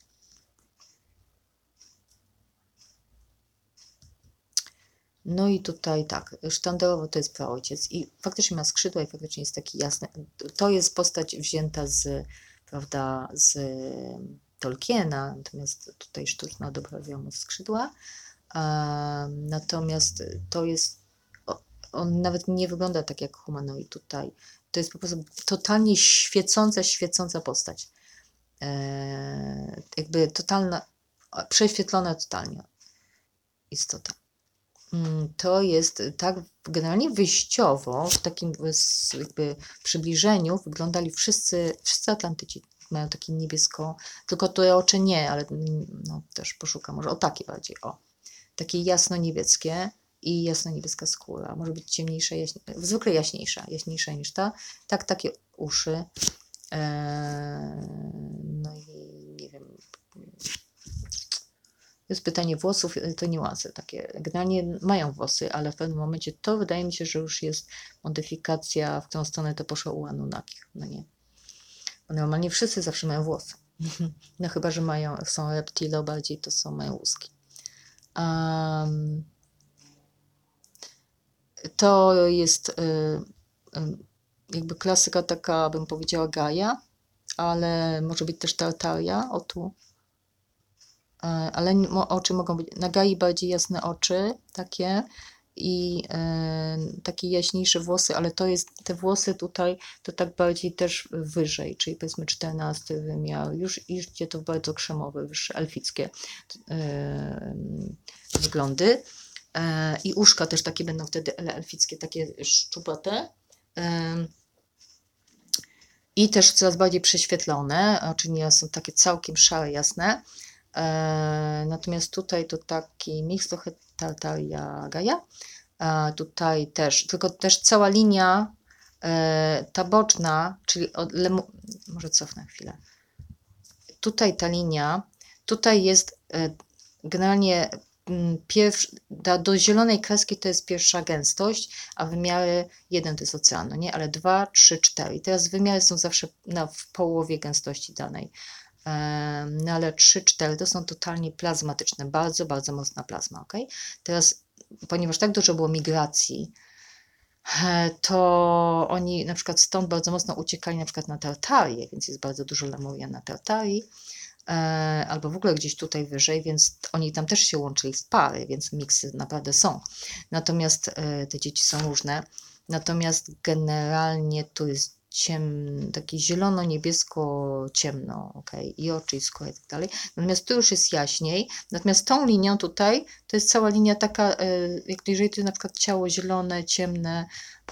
S1: No i tutaj tak, sztandarowo to jest praojciec i faktycznie ma skrzydła i faktycznie jest taki jasny. To jest postać wzięta z, prawda, z Tolkiena, natomiast tutaj sztuczna doprawiła mu skrzydła. Natomiast to jest, on nawet nie wygląda tak jak humanoid tutaj. To jest po prostu totalnie świecąca, świecąca postać. Eee, jakby totalna, prześwietlona totalnie istota. To jest tak generalnie wyjściowo, w takim jakby przybliżeniu wyglądali wszyscy, wszyscy Atlantyci. Mają takie niebiesko, tylko te oczy nie, ale no, też poszukam, może o takie bardziej, o. takie jasno-niebieskie i jasno-niebieska skóra. Może być ciemniejsza, jaśnie, zwykle jaśniejsza, jaśniejsza niż ta. Tak, takie uszy. Eee, no i nie wiem. Jest pytanie włosów, to niuanse takie. Generalnie mają włosy, ale w pewnym momencie to wydaje mi się, że już jest modyfikacja, w którą stronę to poszło u Anunnakich. No nie. Bo normalnie wszyscy zawsze mają włosy. No chyba, że mają, są reptilo bardziej, to są mają łuski. Um, to jest y, y, jakby klasyka taka, bym powiedziała, Gaia, ale może być też Tartaria, o tu. Y, ale oczy mogą być, na Gai bardziej jasne oczy, takie i y, takie jaśniejsze włosy, ale to jest, te włosy tutaj, to tak bardziej też wyżej, czyli powiedzmy czternasty wymiar, już idzie to w bardzo krzemowe, wyższe, elfickie y, wzglądy. I uszka też takie będą wtedy elfickie, takie szczupłate. I też coraz bardziej prześwietlone, oczy nie są takie całkiem szare, jasne. Natomiast tutaj to taki miks trochę Tartaria Gaia. Tutaj też, tylko też cała linia ta boczna, czyli od lemu... może cofnę chwilę. Tutaj ta linia, tutaj jest generalnie Pierwszy, do, do zielonej kreski to jest pierwsza gęstość, a wymiary jeden to jest oceanu, nie? Ale dwa, trzy, cztery. I teraz wymiary są zawsze na, w połowie gęstości danej. Um, no ale trzy, cztery to są totalnie plazmatyczne, bardzo, bardzo mocna plazma, ok? Teraz, ponieważ tak dużo było migracji, to oni na przykład stąd bardzo mocno uciekali na przykład na Tartarię, więc jest bardzo dużo Lemurian na Tartarii. Albo w ogóle gdzieś tutaj wyżej, więc oni tam też się łączyli w pary, więc miksy naprawdę są. Natomiast te dzieci są różne. Natomiast generalnie tu jest ciem, taki zielono-niebiesko-ciemno, ok, i oczy, i skóra i tak dalej. Natomiast tu już jest jaśniej. Natomiast tą linią tutaj, to jest cała linia taka, jak jeżeli to jest na przykład ciało zielone, ciemne,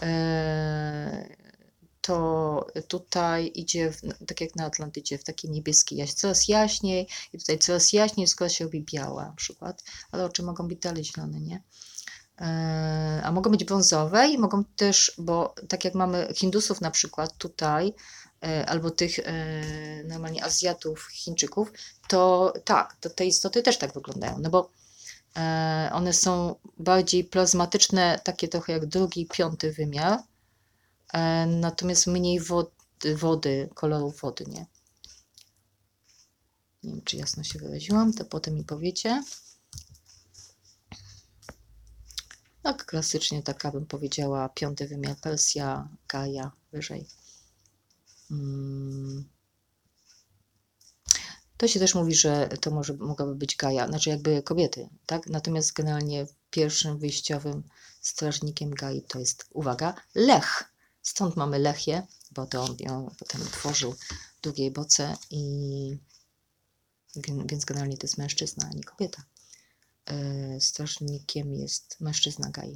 S1: to tutaj idzie, w, tak jak na Atlantycie, w taki niebieski jaś, coraz jaśniej i tutaj coraz jaśniej, skoro się robi biała na przykład, ale oczy mogą być dalej zielone, nie? E, a mogą być brązowe i mogą też, bo tak jak mamy Hindusów na przykład tutaj, e, albo tych e, normalnie Azjatów, Chińczyków, to tak, to te istoty też tak wyglądają, no bo e, one są bardziej plazmatyczne, takie trochę jak drugi, piąty wymiar, natomiast mniej wody, wody, kolorów wody, nie? Nie wiem, czy jasno się wyraziłam, to potem mi powiecie. Tak klasycznie taka bym powiedziała, piąty wymiar, Persja, Gaia, wyżej. Hmm. To się też mówi, że to może mogłaby być Gaia, znaczy jakby kobiety, tak? Natomiast generalnie pierwszym wyjściowym strażnikiem Gai to jest, uwaga, Lech. Stąd mamy Lechię, bo to on ją potem tworzył w drugiej boce, i więc generalnie to jest mężczyzna, a nie kobieta. Yy, strażnikiem jest mężczyzna Gai.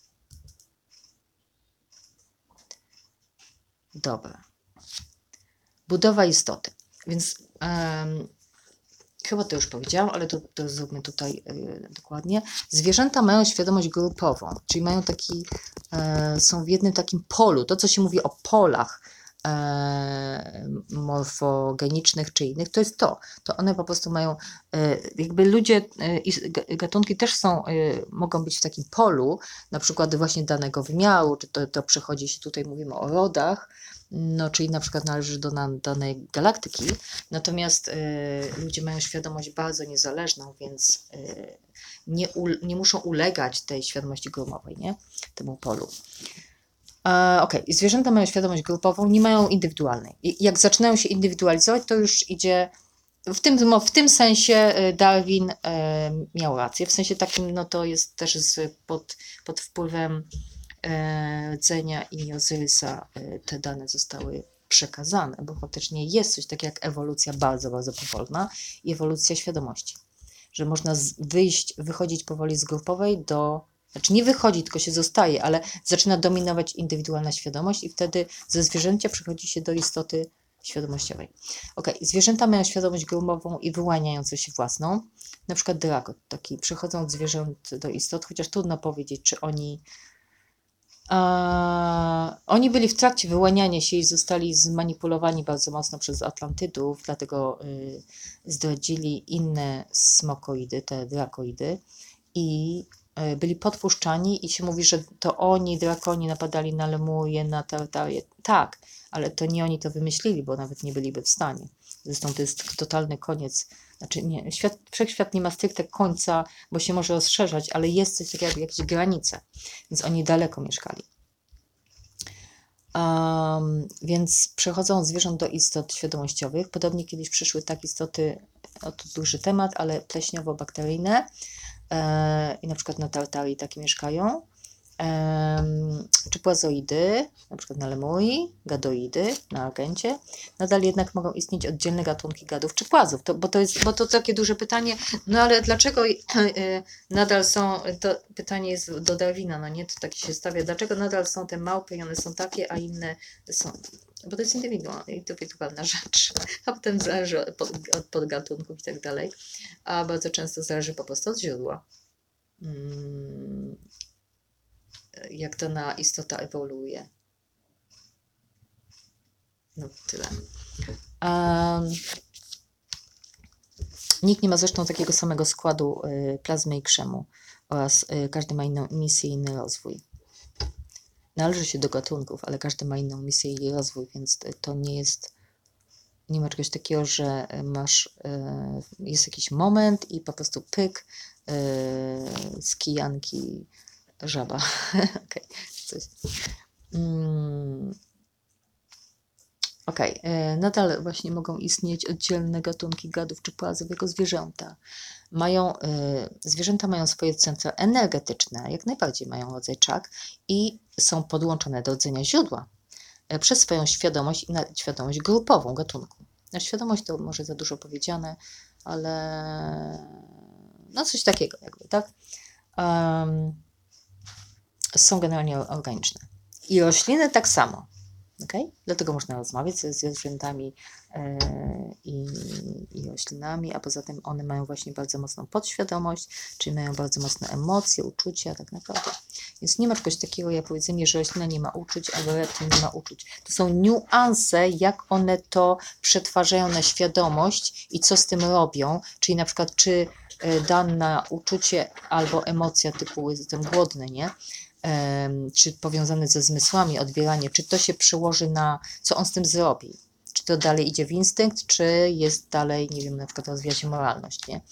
S1: Dobra. Budowa istoty. Więc yy, chyba to już powiedziałam, ale to, to zróbmy tutaj yy, dokładnie. Zwierzęta mają świadomość grupową, czyli mają taki, yy, są w jednym takim polu. To, co się mówi o polach yy, morfogenicznych czy innych, to jest to. To one po prostu mają, yy, jakby ludzie i yy, gatunki też są, yy, mogą być w takim polu, na przykład właśnie danego wymiaru, czy to, to przechodzi się, tutaj mówimy o rodach, no, czyli na przykład należy do danej galaktyki, natomiast y, ludzie mają świadomość bardzo niezależną, więc y, nie, u, nie muszą ulegać tej świadomości grupowej, nie? Temu polu. E, ok, zwierzęta mają świadomość grupową, nie mają indywidualnej. I jak zaczynają się indywidualizować, to już idzie, w tym, w tym sensie Darwin y, miał rację, w sensie takim, no to jest też z, pod, pod wpływem rdzenia i Ozyrysa te dane zostały przekazane, bo faktycznie jest coś takiego jak ewolucja bardzo, bardzo powolna i ewolucja świadomości, że można wyjść, wychodzić powoli z grupowej do, znaczy nie wychodzi, tylko się zostaje, ale zaczyna dominować indywidualna świadomość i wtedy ze zwierzęcia przechodzi się do istoty świadomościowej. Ok, zwierzęta mają świadomość grubową i wyłaniającą się własną. Na przykład dragot, taki przechodzą od zwierząt do istot, chociaż trudno powiedzieć, czy oni a, oni byli w trakcie wyłaniania się i zostali zmanipulowani bardzo mocno przez Atlantydów, dlatego y, zdradzili inne smokoidy, te drakoidy i y, byli podpuszczani i się mówi, że to oni, drakoni, napadali na Lemuję, na Tartarię. Tak, ale to nie oni to wymyślili, bo nawet nie byliby w stanie. Zresztą to jest totalny koniec. Znaczy nie, świat, wszechświat nie ma stricte końca, bo się może rozszerzać, ale jest coś takiego jak jakieś granice, więc oni daleko mieszkali. Um, więc przechodzą od zwierząt do istot świadomościowych. Podobnie kiedyś przyszły tak istoty, o to duży temat, ale pleśniowo-bakteryjne e, i na przykład na Tartarii takie mieszkają. Um, czy płazoidy, na przykład na Lemuri, gadoidy na Argencie, nadal jednak mogą istnieć oddzielne gatunki gadów czy płazów, to, bo, to jest, bo to takie duże pytanie, no ale dlaczego y, y, nadal są, to pytanie jest do Darwina, no nie, to takie się stawia, dlaczego nadal są te małpy i one są takie, a inne są, bo to jest indywidualna rzecz, a potem zależy od, od podgatunków i tak dalej, a bardzo często zależy po prostu od źródła. Hmm. Jak dana istota ewoluuje. No tyle. Um, nikt nie ma zresztą takiego samego składu y, plazmy i krzemu oraz y, każdy ma inną misję i inny rozwój. Należy się do gatunków, ale każdy ma inną misję i rozwój, więc to nie jest, nie ma czegoś takiego, że masz, y, jest jakiś moment i po prostu pyk y, z kijanki żaba. Okay. Coś. Mm. Okej, okay. Nadal właśnie mogą istnieć oddzielne gatunki gadów czy płazów jako zwierzęta. Mają, y, zwierzęta mają swoje centra energetyczne, jak najbardziej mają rodzaj czak i są podłączone do rdzenia źródła y, przez swoją świadomość i świadomość grupową gatunku. Na świadomość to może za dużo powiedziane, ale no coś takiego jakby, tak? Um, są generalnie organiczne. I rośliny tak samo. Okay? Dlatego można rozmawiać ze zwierzętami e, i, i roślinami, a poza tym one mają właśnie bardzo mocną podświadomość, czyli mają bardzo mocne emocje, uczucia tak naprawdę. Więc nie ma czegoś takiego jak powiedzenie, że roślina nie ma uczuć, albo reptil nie ma uczuć. To są niuanse, jak one to przetwarzają na świadomość i co z tym robią, czyli na przykład czy dane uczucie albo emocja typu jestem głodny, nie? Czy powiązane ze zmysłami, odbieranie, czy to się przełoży na, co on z tym zrobi, czy to dalej idzie w instynkt, czy jest dalej, nie wiem, na przykład rozwija się moralność, nie?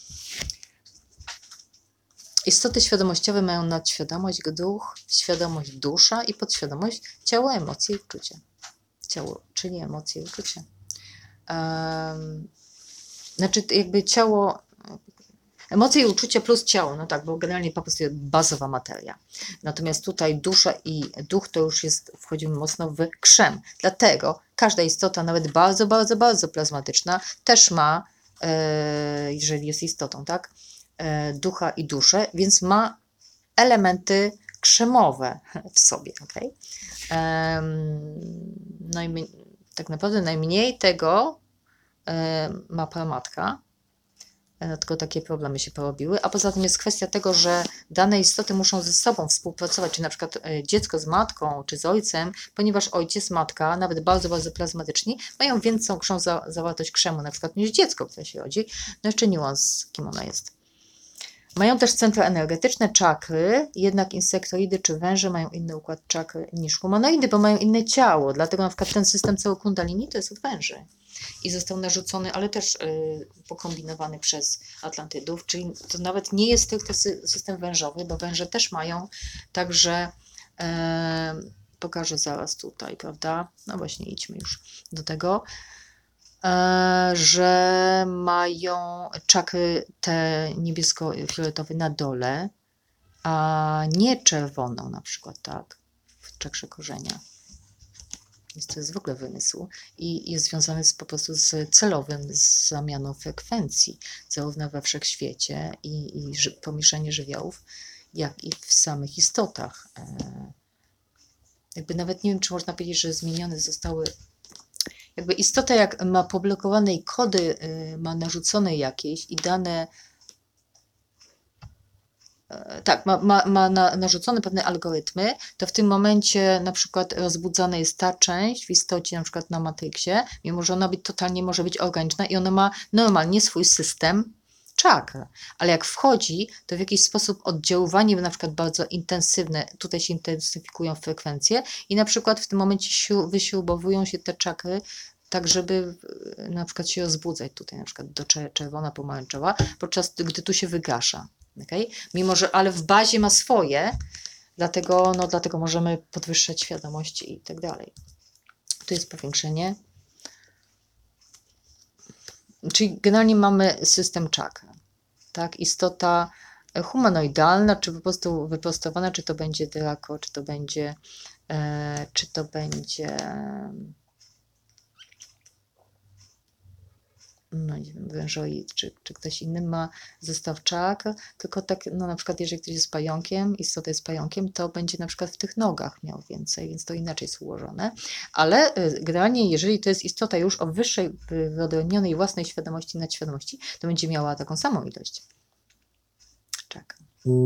S1: Istoty świadomościowe mają nadświadomość, duch, świadomość, dusza i podświadomość, ciało, emocje i uczucie. Ciało, czyli emocje i uczucie. Um, znaczy jakby ciało, emocje i uczucie plus ciało, no tak, bo generalnie po prostu jest bazowa materia. Natomiast tutaj dusza i duch to już jest, wchodzimy mocno w krzem. Dlatego każda istota, nawet bardzo, bardzo, bardzo plazmatyczna, też ma, e, jeżeli jest istotą, tak, e, ducha i duszę, więc ma elementy krzemowe w sobie, okej? E, no i tak naprawdę najmniej tego e, ma pramatka, tylko takie problemy się porobiły, a poza tym jest kwestia tego, że dane istoty muszą ze sobą współpracować, czy na przykład dziecko z matką, czy z ojcem, ponieważ ojciec, matka, nawet bardzo, bardzo plazmatyczni, mają większą za, zawartość krzemu, na przykład niż dziecko, które się rodzi. No jeszcze niuans, kim ona jest. Mają też centra energetyczne, czakry, jednak insektoidy czy węże mają inny układ czakry niż humanoidy, bo mają inne ciało, dlatego na przykład ten system cały kundalini to jest od węży. I został narzucony, ale też y, pokombinowany przez Atlantydów, czyli to nawet nie jest tylko system wężowy, bo węże też mają, także y, pokażę zaraz tutaj, prawda? No właśnie, idźmy już do tego, y, że mają czakry te niebiesko-fioletowe na dole, a nie czerwoną na przykład, tak, w czakrze korzenia. To jest w ogóle wymysł i jest związany z, po prostu z celowym z zamianą frekwencji, zarówno we wszechświecie i, i ży, pomieszanie żywiołów, jak i w samych istotach. E, jakby nawet nie wiem, czy można powiedzieć, że zmienione zostały jakby istota jak ma poblokowane i kody, y, ma narzucone jakieś i dane, e, tak, ma, ma, ma na, narzucone pewne algorytmy, to w tym momencie na przykład rozbudzana jest ta część w istocie, na przykład na matryksie, mimo że ona być, totalnie może być organiczna i ona ma normalnie swój system czakr, ale jak wchodzi, to w jakiś sposób oddziaływanie na przykład bardzo intensywne, tutaj się intensyfikują frekwencje i na przykład w tym momencie sił, wyśrubowują się te czakry tak, żeby e, na przykład się rozbudzać tutaj na przykład do cze- czerwona, pomarańczowa, podczas gdy tu się wygasza. Okay? Mimo, że ale w bazie ma swoje, dlatego, no, dlatego możemy podwyższać świadomość i tak dalej. Tu jest powiększenie. Czyli generalnie mamy system czakr. Tak? Istota humanoidalna, czy po prostu wyprostowana, czy to będzie Draco, czy to będzie, e, czy to będzie no nie wiem, wężoid, czy, czy ktoś inny ma zestaw czakr, tylko tak, no na przykład jeżeli ktoś jest pająkiem, istota jest pająkiem, to będzie na przykład w tych nogach miał więcej, więc to inaczej jest ułożone. Ale y, generalnie, jeżeli to jest istota już o wyższej, wyodrębnionej własnej świadomości, nadświadomości, to będzie miała taką samą ilość czakr.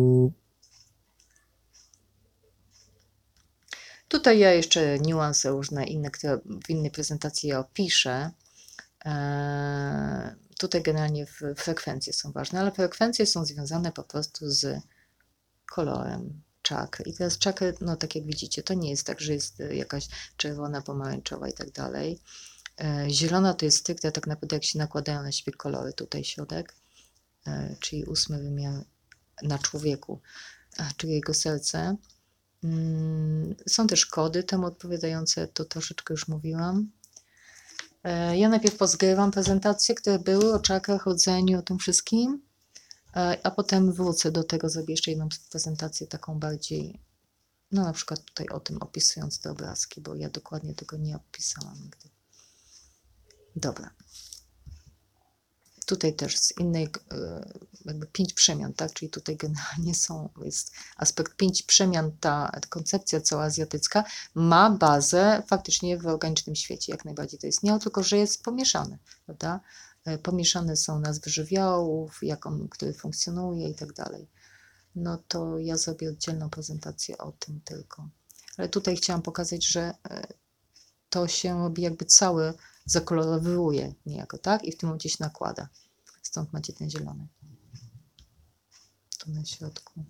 S1: Tutaj ja jeszcze niuanse różne inne, które w innej prezentacji ja opiszę. Eee, tutaj generalnie frekwencje są ważne, ale frekwencje są związane po prostu z kolorem czakr. I teraz czakry, no tak jak widzicie, to nie jest tak, że jest jakaś czerwona, pomarańczowa i tak dalej. Eee, zielona to jest stricte tak naprawdę jak się nakładają na siebie kolory, tutaj środek, eee, czyli ósmy wymiar na człowieku, czyli jego serce. Mm, są też kody temu odpowiadające, to troszeczkę już mówiłam. Ja najpierw pozgrywam prezentacje, które były o czakrach, rodzeniu, o tym wszystkim, a potem wrócę do tego, zrobię jeszcze jedną prezentację taką bardziej, no na przykład tutaj o tym opisując te obrazki, bo ja dokładnie tego nie opisałam nigdy. Dobra. Tutaj też z innej, jakby pięć przemian, tak? Czyli tutaj generalnie są, jest aspekt pięć przemian, ta koncepcja cała azjatycka ma bazę faktycznie w organicznym świecie, jak najbardziej to istniało, tylko że jest pomieszane, prawda? Pomieszane są nazwy żywiołów, jak on, który funkcjonuje i tak dalej. No to ja zrobię oddzielną prezentację o tym tylko. Ale tutaj chciałam pokazać, że to się robi jakby cały zakolorowuje niejako, tak? I w tym momencie się nakłada. Stąd macie ten zielony. Tu na środku.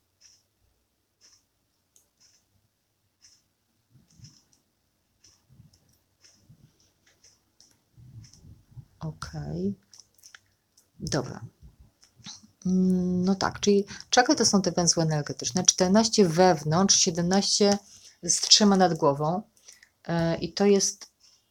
S1: Ok. Dobra. No tak, czyli czakry to są te węzły energetyczne. czternaście wewnątrz, siedemnaście z trzema nad głową. I to jest,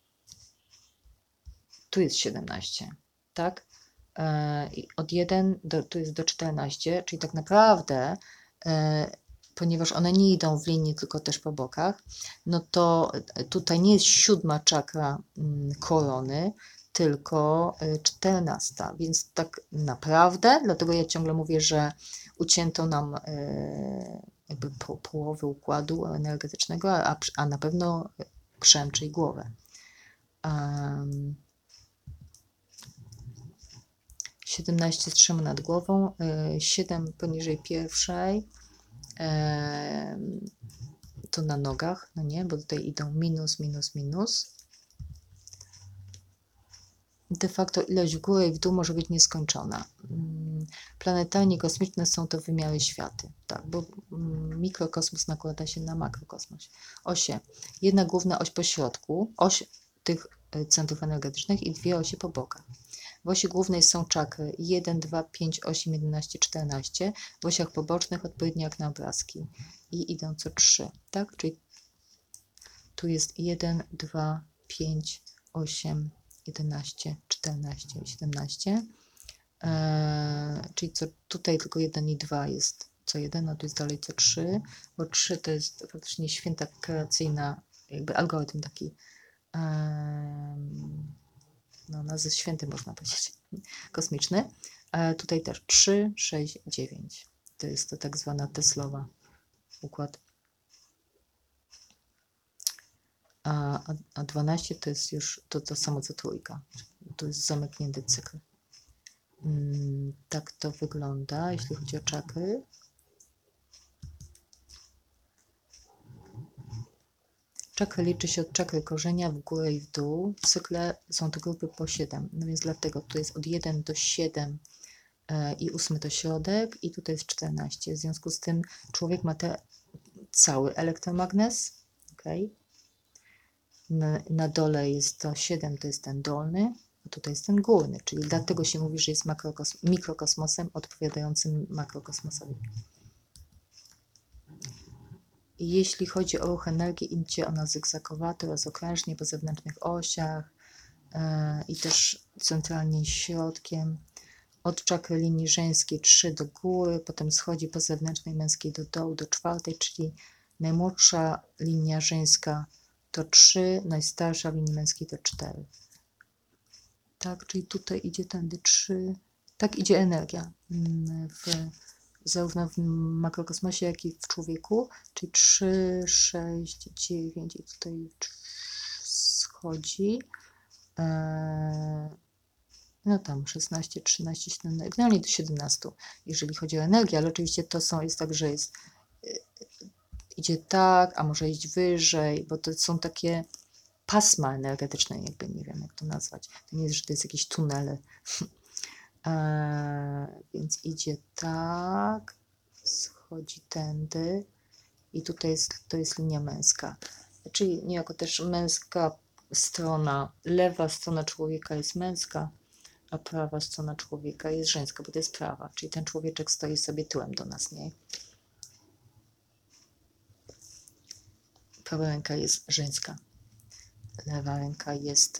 S1: tu jest siedemnaście, tak? I od jeden do, tu jest do czternastu, czyli tak naprawdę, ponieważ one nie idą w linii, tylko też po bokach, no to tutaj nie jest siódma czakra korony, tylko czternasta, więc tak naprawdę, dlatego ja ciągle mówię, że ucięto nam jakby po, połowę układu energetycznego, a, a na pewno krzem, czyli głowę. Um, siedemnaście z trzema nad głową, siedem poniżej pierwszej, to na nogach, no nie, bo tutaj idą minus, minus, minus. De facto ilość w górę i w dół może być nieskończona. Planetarnie kosmiczne są to wymiary światy, tak, bo mikrokosmos nakłada się na makrokosmos. Osie, jedna główna oś po środku, oś tych centrów energetycznych i dwie osie po bokach. W osi głównej są czakry jeden, dwa, pięć, osiem, jedenaście, czternaście, w osiach pobocznych odpowiednio jak na obrazki i idą co trzy, tak? Czyli tu jest jeden, dwa, pięć, osiem, jedenaście, czternaście, siedemnaście, eee, czyli co, tutaj tylko jeden i dwa jest co jeden, a tu jest dalej co trzy, bo trzy to jest faktycznie święta kreacyjna, jakby algorytm taki, eee, no nazwy święty można powiedzieć, kosmiczny. E, tutaj też trzy, sześć, dziewięć. To jest to tak zwana Teslowa układ. a, a, a dwanaście to jest już to, to samo co trójka. To jest zamknięty cykl. Hmm, tak to wygląda, jeśli chodzi o czakry. Czakry liczy się od czakry korzenia w górę i w dół. Cykle są to grupy po siedem, no więc dlatego tu jest od jeden do siedem e, i ósmy to środek i tutaj jest czternaście. W związku z tym człowiek ma te, cały elektromagnes. Okay. Na, na dole jest to siedem, to jest ten dolny, a tutaj jest ten górny, czyli dlatego się mówi, że jest makrokos, mikrokosmosem odpowiadającym makrokosmosowi. Jeśli chodzi o ruch energii, idzie ona zygzakowato oraz okrężnie po zewnętrznych osiach yy, i też centralnie środkiem. Od czakry linii żeńskiej trzy do góry, potem schodzi po zewnętrznej męskiej do dołu, do czwartej, czyli najmłodsza linia żeńska to trzy, najstarsza w linii męskiej to cztery. Tak, czyli tutaj idzie tędy trzy. Tak idzie energia w, zarówno w makrokosmosie, jak i w człowieku, czyli trzy, sześć, dziewięć i tutaj schodzi. No tam szesnaście, trzynaście, siedemnaście, generalnie do siedemnastu, jeżeli chodzi o energię, ale oczywiście to są, jest tak, że jest, idzie tak, a może iść wyżej, bo to są takie pasma energetyczne, jakby nie wiem jak to nazwać. To nie jest, że to jest jakieś tunele. Eee, więc idzie tak, schodzi tędy i tutaj jest, to jest linia męska. Czyli niejako też męska strona, lewa strona człowieka jest męska, a prawa strona człowieka jest żeńska, bo to jest prawa. Czyli ten człowieczek stoi sobie tyłem do nas, nie? Prawa ręka jest żeńska. Lewa ręka jest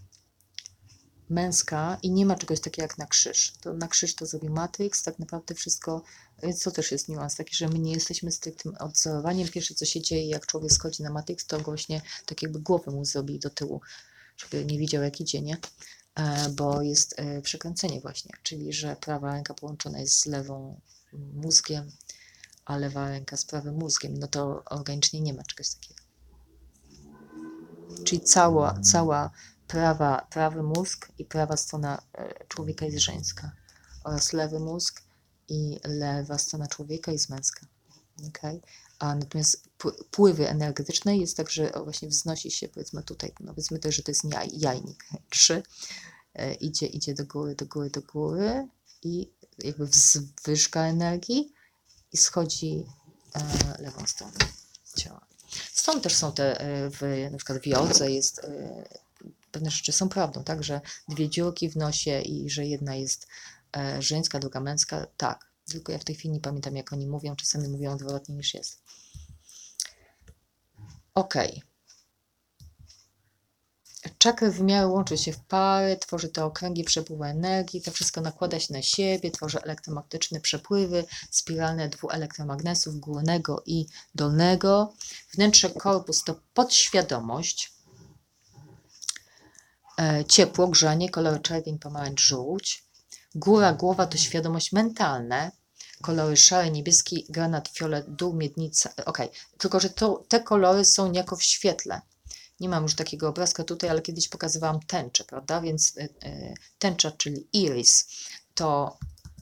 S1: męska i nie ma czegoś takiego jak na krzyż. To na krzyż to zrobi Matrix, tak naprawdę wszystko, co też jest niuans taki, że my nie jesteśmy striktnym odzorowaniem. Pierwsze co się dzieje, jak człowiek schodzi na Matrix, to właśnie tak jakby głowę mu zrobi do tyłu, żeby nie widział jak idzie, nie? E, bo jest e, przekręcenie właśnie, czyli że prawa ręka połączona jest z lewą mózgiem, a lewa ręka z prawym mózgiem, no to organicznie nie ma czegoś takiego. Czyli cała, cała prawa, prawy mózg i prawa strona człowieka jest żeńska oraz lewy mózg i lewa strona człowieka jest męska. Okay? A natomiast pływy energetyczne jest tak, że właśnie wznosi się, powiedzmy tutaj, no powiedzmy też, że to jest jaj, jajnik. Trzy, e, idzie, idzie do góry, do góry, do góry i jakby wzwyżka energii i schodzi e, lewą stroną ciała. Stąd też są te, w, na przykład w jodze jest, pewne rzeczy są prawdą, tak, że dwie dziurki w nosie i że jedna jest żeńska, druga męska, tak. Tylko ja w tej chwili nie pamiętam, jak oni mówią, czasami mówią odwrotnie niż jest. Ok. Czakry wymiaru łączą się w pary, tworzy te okręgi przepływu energii, to wszystko nakłada się na siebie, tworzy elektromagnetyczne przepływy, spiralne dwuelektromagnesów górnego i dolnego. Wnętrze korpus to podświadomość, e, ciepło, grzanie, kolory czerwień, pomarańcz, żółć. Góra, głowa to świadomość mentalna, kolory szary, niebieski, granat, fiolet, dół, miednica. Ok, tylko że to, te kolory są niejako w świetle. Nie mam już takiego obrazka tutaj, ale kiedyś pokazywałam tęczę, prawda? Więc y, y, tęcza, czyli iris, to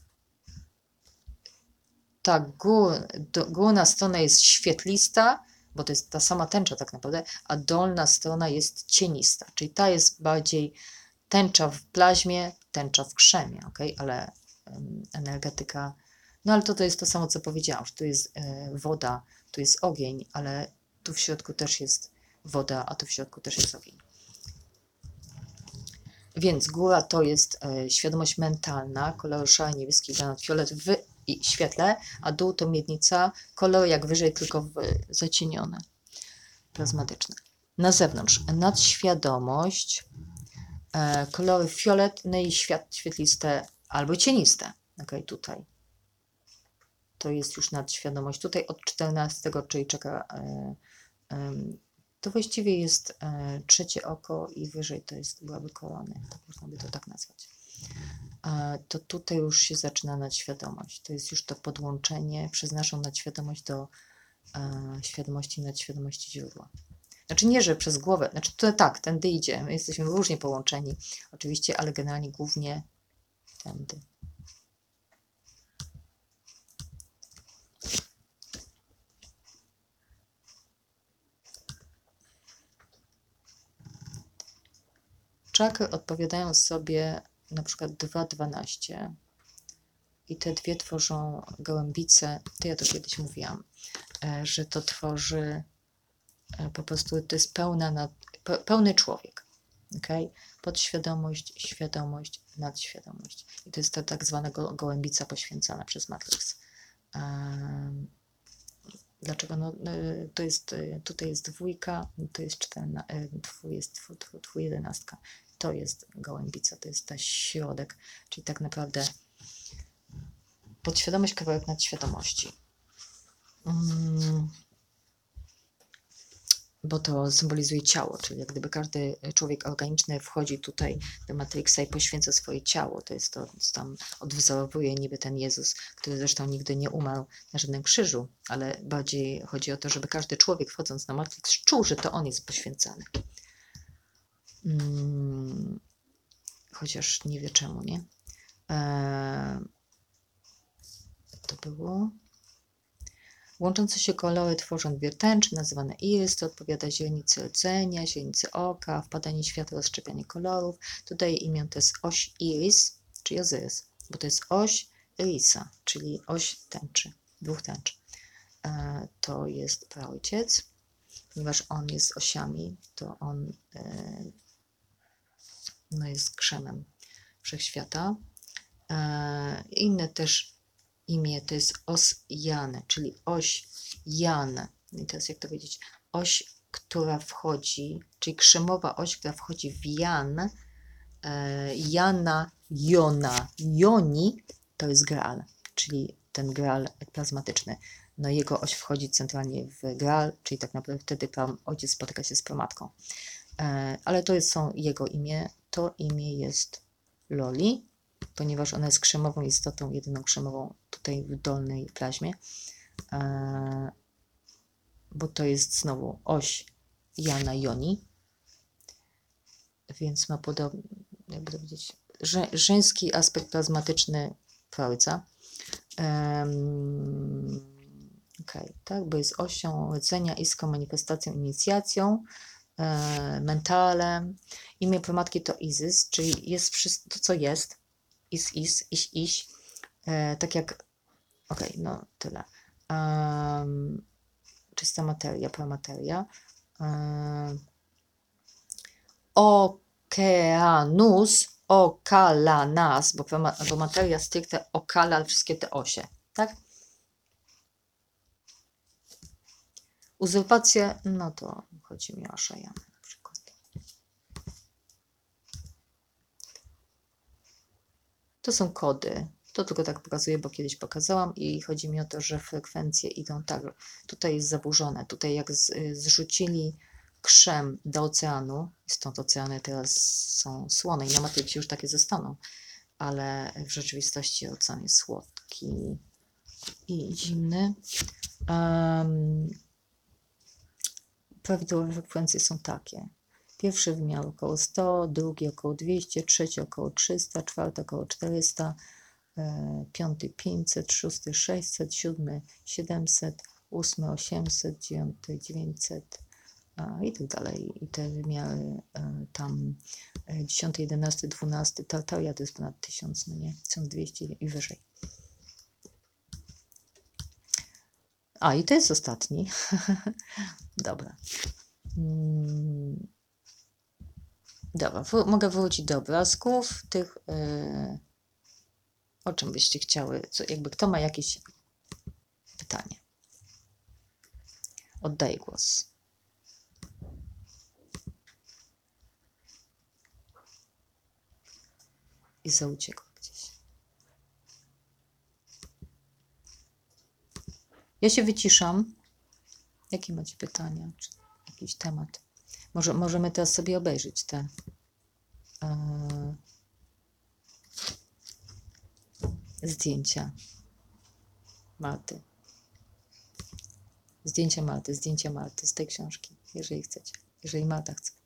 S1: ta gór, do, górna strona jest świetlista, bo to jest ta sama tęcza tak naprawdę, a dolna strona jest cienista, czyli ta jest bardziej tęcza w plazmie, tęcza w krzemie, ok? Ale um, energetyka, no ale to, to jest to samo, co powiedziałam, że tu jest y, woda, tu jest ogień, ale tu w środku też jest woda, a tu w środku też jest ogień. Więc góra to jest e, świadomość mentalna, kolor szary, niebieski, granat, fiolet w i świetle, a dół to miednica, kolor jak wyżej, tylko w, zacienione, plazmatyczne. Na zewnątrz nadświadomość, e, kolory fiolet, no i świat, świetliste albo cieniste. Ok, tutaj. To jest już nadświadomość. Tutaj od czternastego, czyli czeka e, e, to właściwie jest e, trzecie oko i wyżej to jest byłaby korony, tak można by to tak nazwać. E, to tutaj już się zaczyna nadświadomość. To jest już to podłączenie przez naszą nadświadomość do e, świadomości nadświadomości źródła. Znaczy nie, że przez głowę, znaczy to tak, tędy idzie, my jesteśmy różnie połączeni oczywiście, ale generalnie głównie tędy. Czakry odpowiadają sobie na przykład dwa dwanaście i te dwie tworzą gołębice, to ja to kiedyś mówiłam, że to tworzy po prostu, to jest pełna, pełny człowiek, okay? Podświadomość, świadomość, nadświadomość. I to jest ta tak zwana go, gołębica poświęcana przez Matrix. Um, dlaczego? No, to jest, tutaj jest dwójka, to jest czterna, dwój jest dwój jedenastka. To jest gołębica, to jest ten środek, czyli tak naprawdę podświadomość, kawałek nadświadomości. Um, bo to symbolizuje ciało, czyli jak gdyby każdy człowiek organiczny wchodzi tutaj do Matrixa i poświęca swoje ciało. To jest to, co tam odwzorowuje niby ten Jezus, który zresztą nigdy nie umarł na żadnym krzyżu, ale bardziej chodzi o to, żeby każdy człowiek wchodząc na Matrix czuł, że to on jest poświęcany. Hmm. Chociaż nie wie czemu, nie? Eee, to było... Łączące się kolory tworzą dwie tęcze, nazywane iris, to odpowiada źrenicy rdzenia, źrenicy oka, wpadanie światła, rozszczepianie kolorów. Tutaj imię to jest oś iris, czyli Ozyrys, bo to jest oś irisa, czyli oś tęczy, dwóch tęcz. E, to jest praojciec, ponieważ on jest osiami, to on e, no jest krzemem wszechświata. E, inne też imię to jest os Jan, czyli oś Jan. I teraz jak to powiedzieć? Oś, która wchodzi, czyli krzemowa oś, która wchodzi w Jan, e, Jana, Jona, Joni, to jest Graal, czyli ten Graal plazmatyczny. No jego oś wchodzi centralnie w Graal, czyli tak naprawdę wtedy tam ojciec spotyka się z pramatką. E, ale to jest, są jego imię, to imię jest Loli, ponieważ ona jest krzemową istotą, jedyną krzemową tutaj w dolnej plazmie, e, bo to jest znowu oś Jana Joni, więc ma podobny, jakby to powiedzieć, żę, żeński aspekt plazmatyczny praojca. Um, okay, tak, bo jest osią rdzenia, iskrą, manifestacją, inicjacją, e, mentalem. Imię pramatki to Izys, czyli jest wszystko, to co jest, is, is, iś, iś, e, tak jak, okej, okay, no tyle. Um, czysta materia, pramateria. Um, okeanus, okala nas, bo, prama, bo materia stricte okala wszystkie te osie, tak? Uzurpację, no to chodzi mi o Szajan na przykład. To są kody. To tylko tak pokazuję, bo kiedyś pokazałam i chodzi mi o to, że frekwencje idą tak. Tutaj jest zaburzone. Tutaj jak z, zrzucili krzem do oceanu, stąd oceany teraz są słone i na Matrixie już takie zostaną, ale w rzeczywistości ocean jest słodki i zimny. Um, prawidłowe frekwencje są takie. Pierwszy wymiar około sto, drugi około dwieście, trzeci około trzysta, czwarty około czterysta, piąty pięćset, szósty sześćset, siódmy siedemset, ósmy osiemset, dziewiąty dziewięćset i tak dalej. I te wymiary tam dziesiąty, jedenasty, dwunasty, Tartaria to jest ponad tysiąc, no nie? tysiąc dwieście i wyżej. A i to jest ostatni. Dobra. Dobra, mogę wrócić do obrazków tych, yy, o czym byście chciały, co, jakby kto ma jakieś pytanie. Oddaję głos. I zauciekła gdzieś. Ja się wyciszam. Jakie macie pytania? Czy jakiś temat? Może, możemy teraz sobie obejrzeć te yy, zdjęcia Marty. Zdjęcia Marty, zdjęcia Marty z tej książki. jeżeli chcecie, jeżeli Marta chce.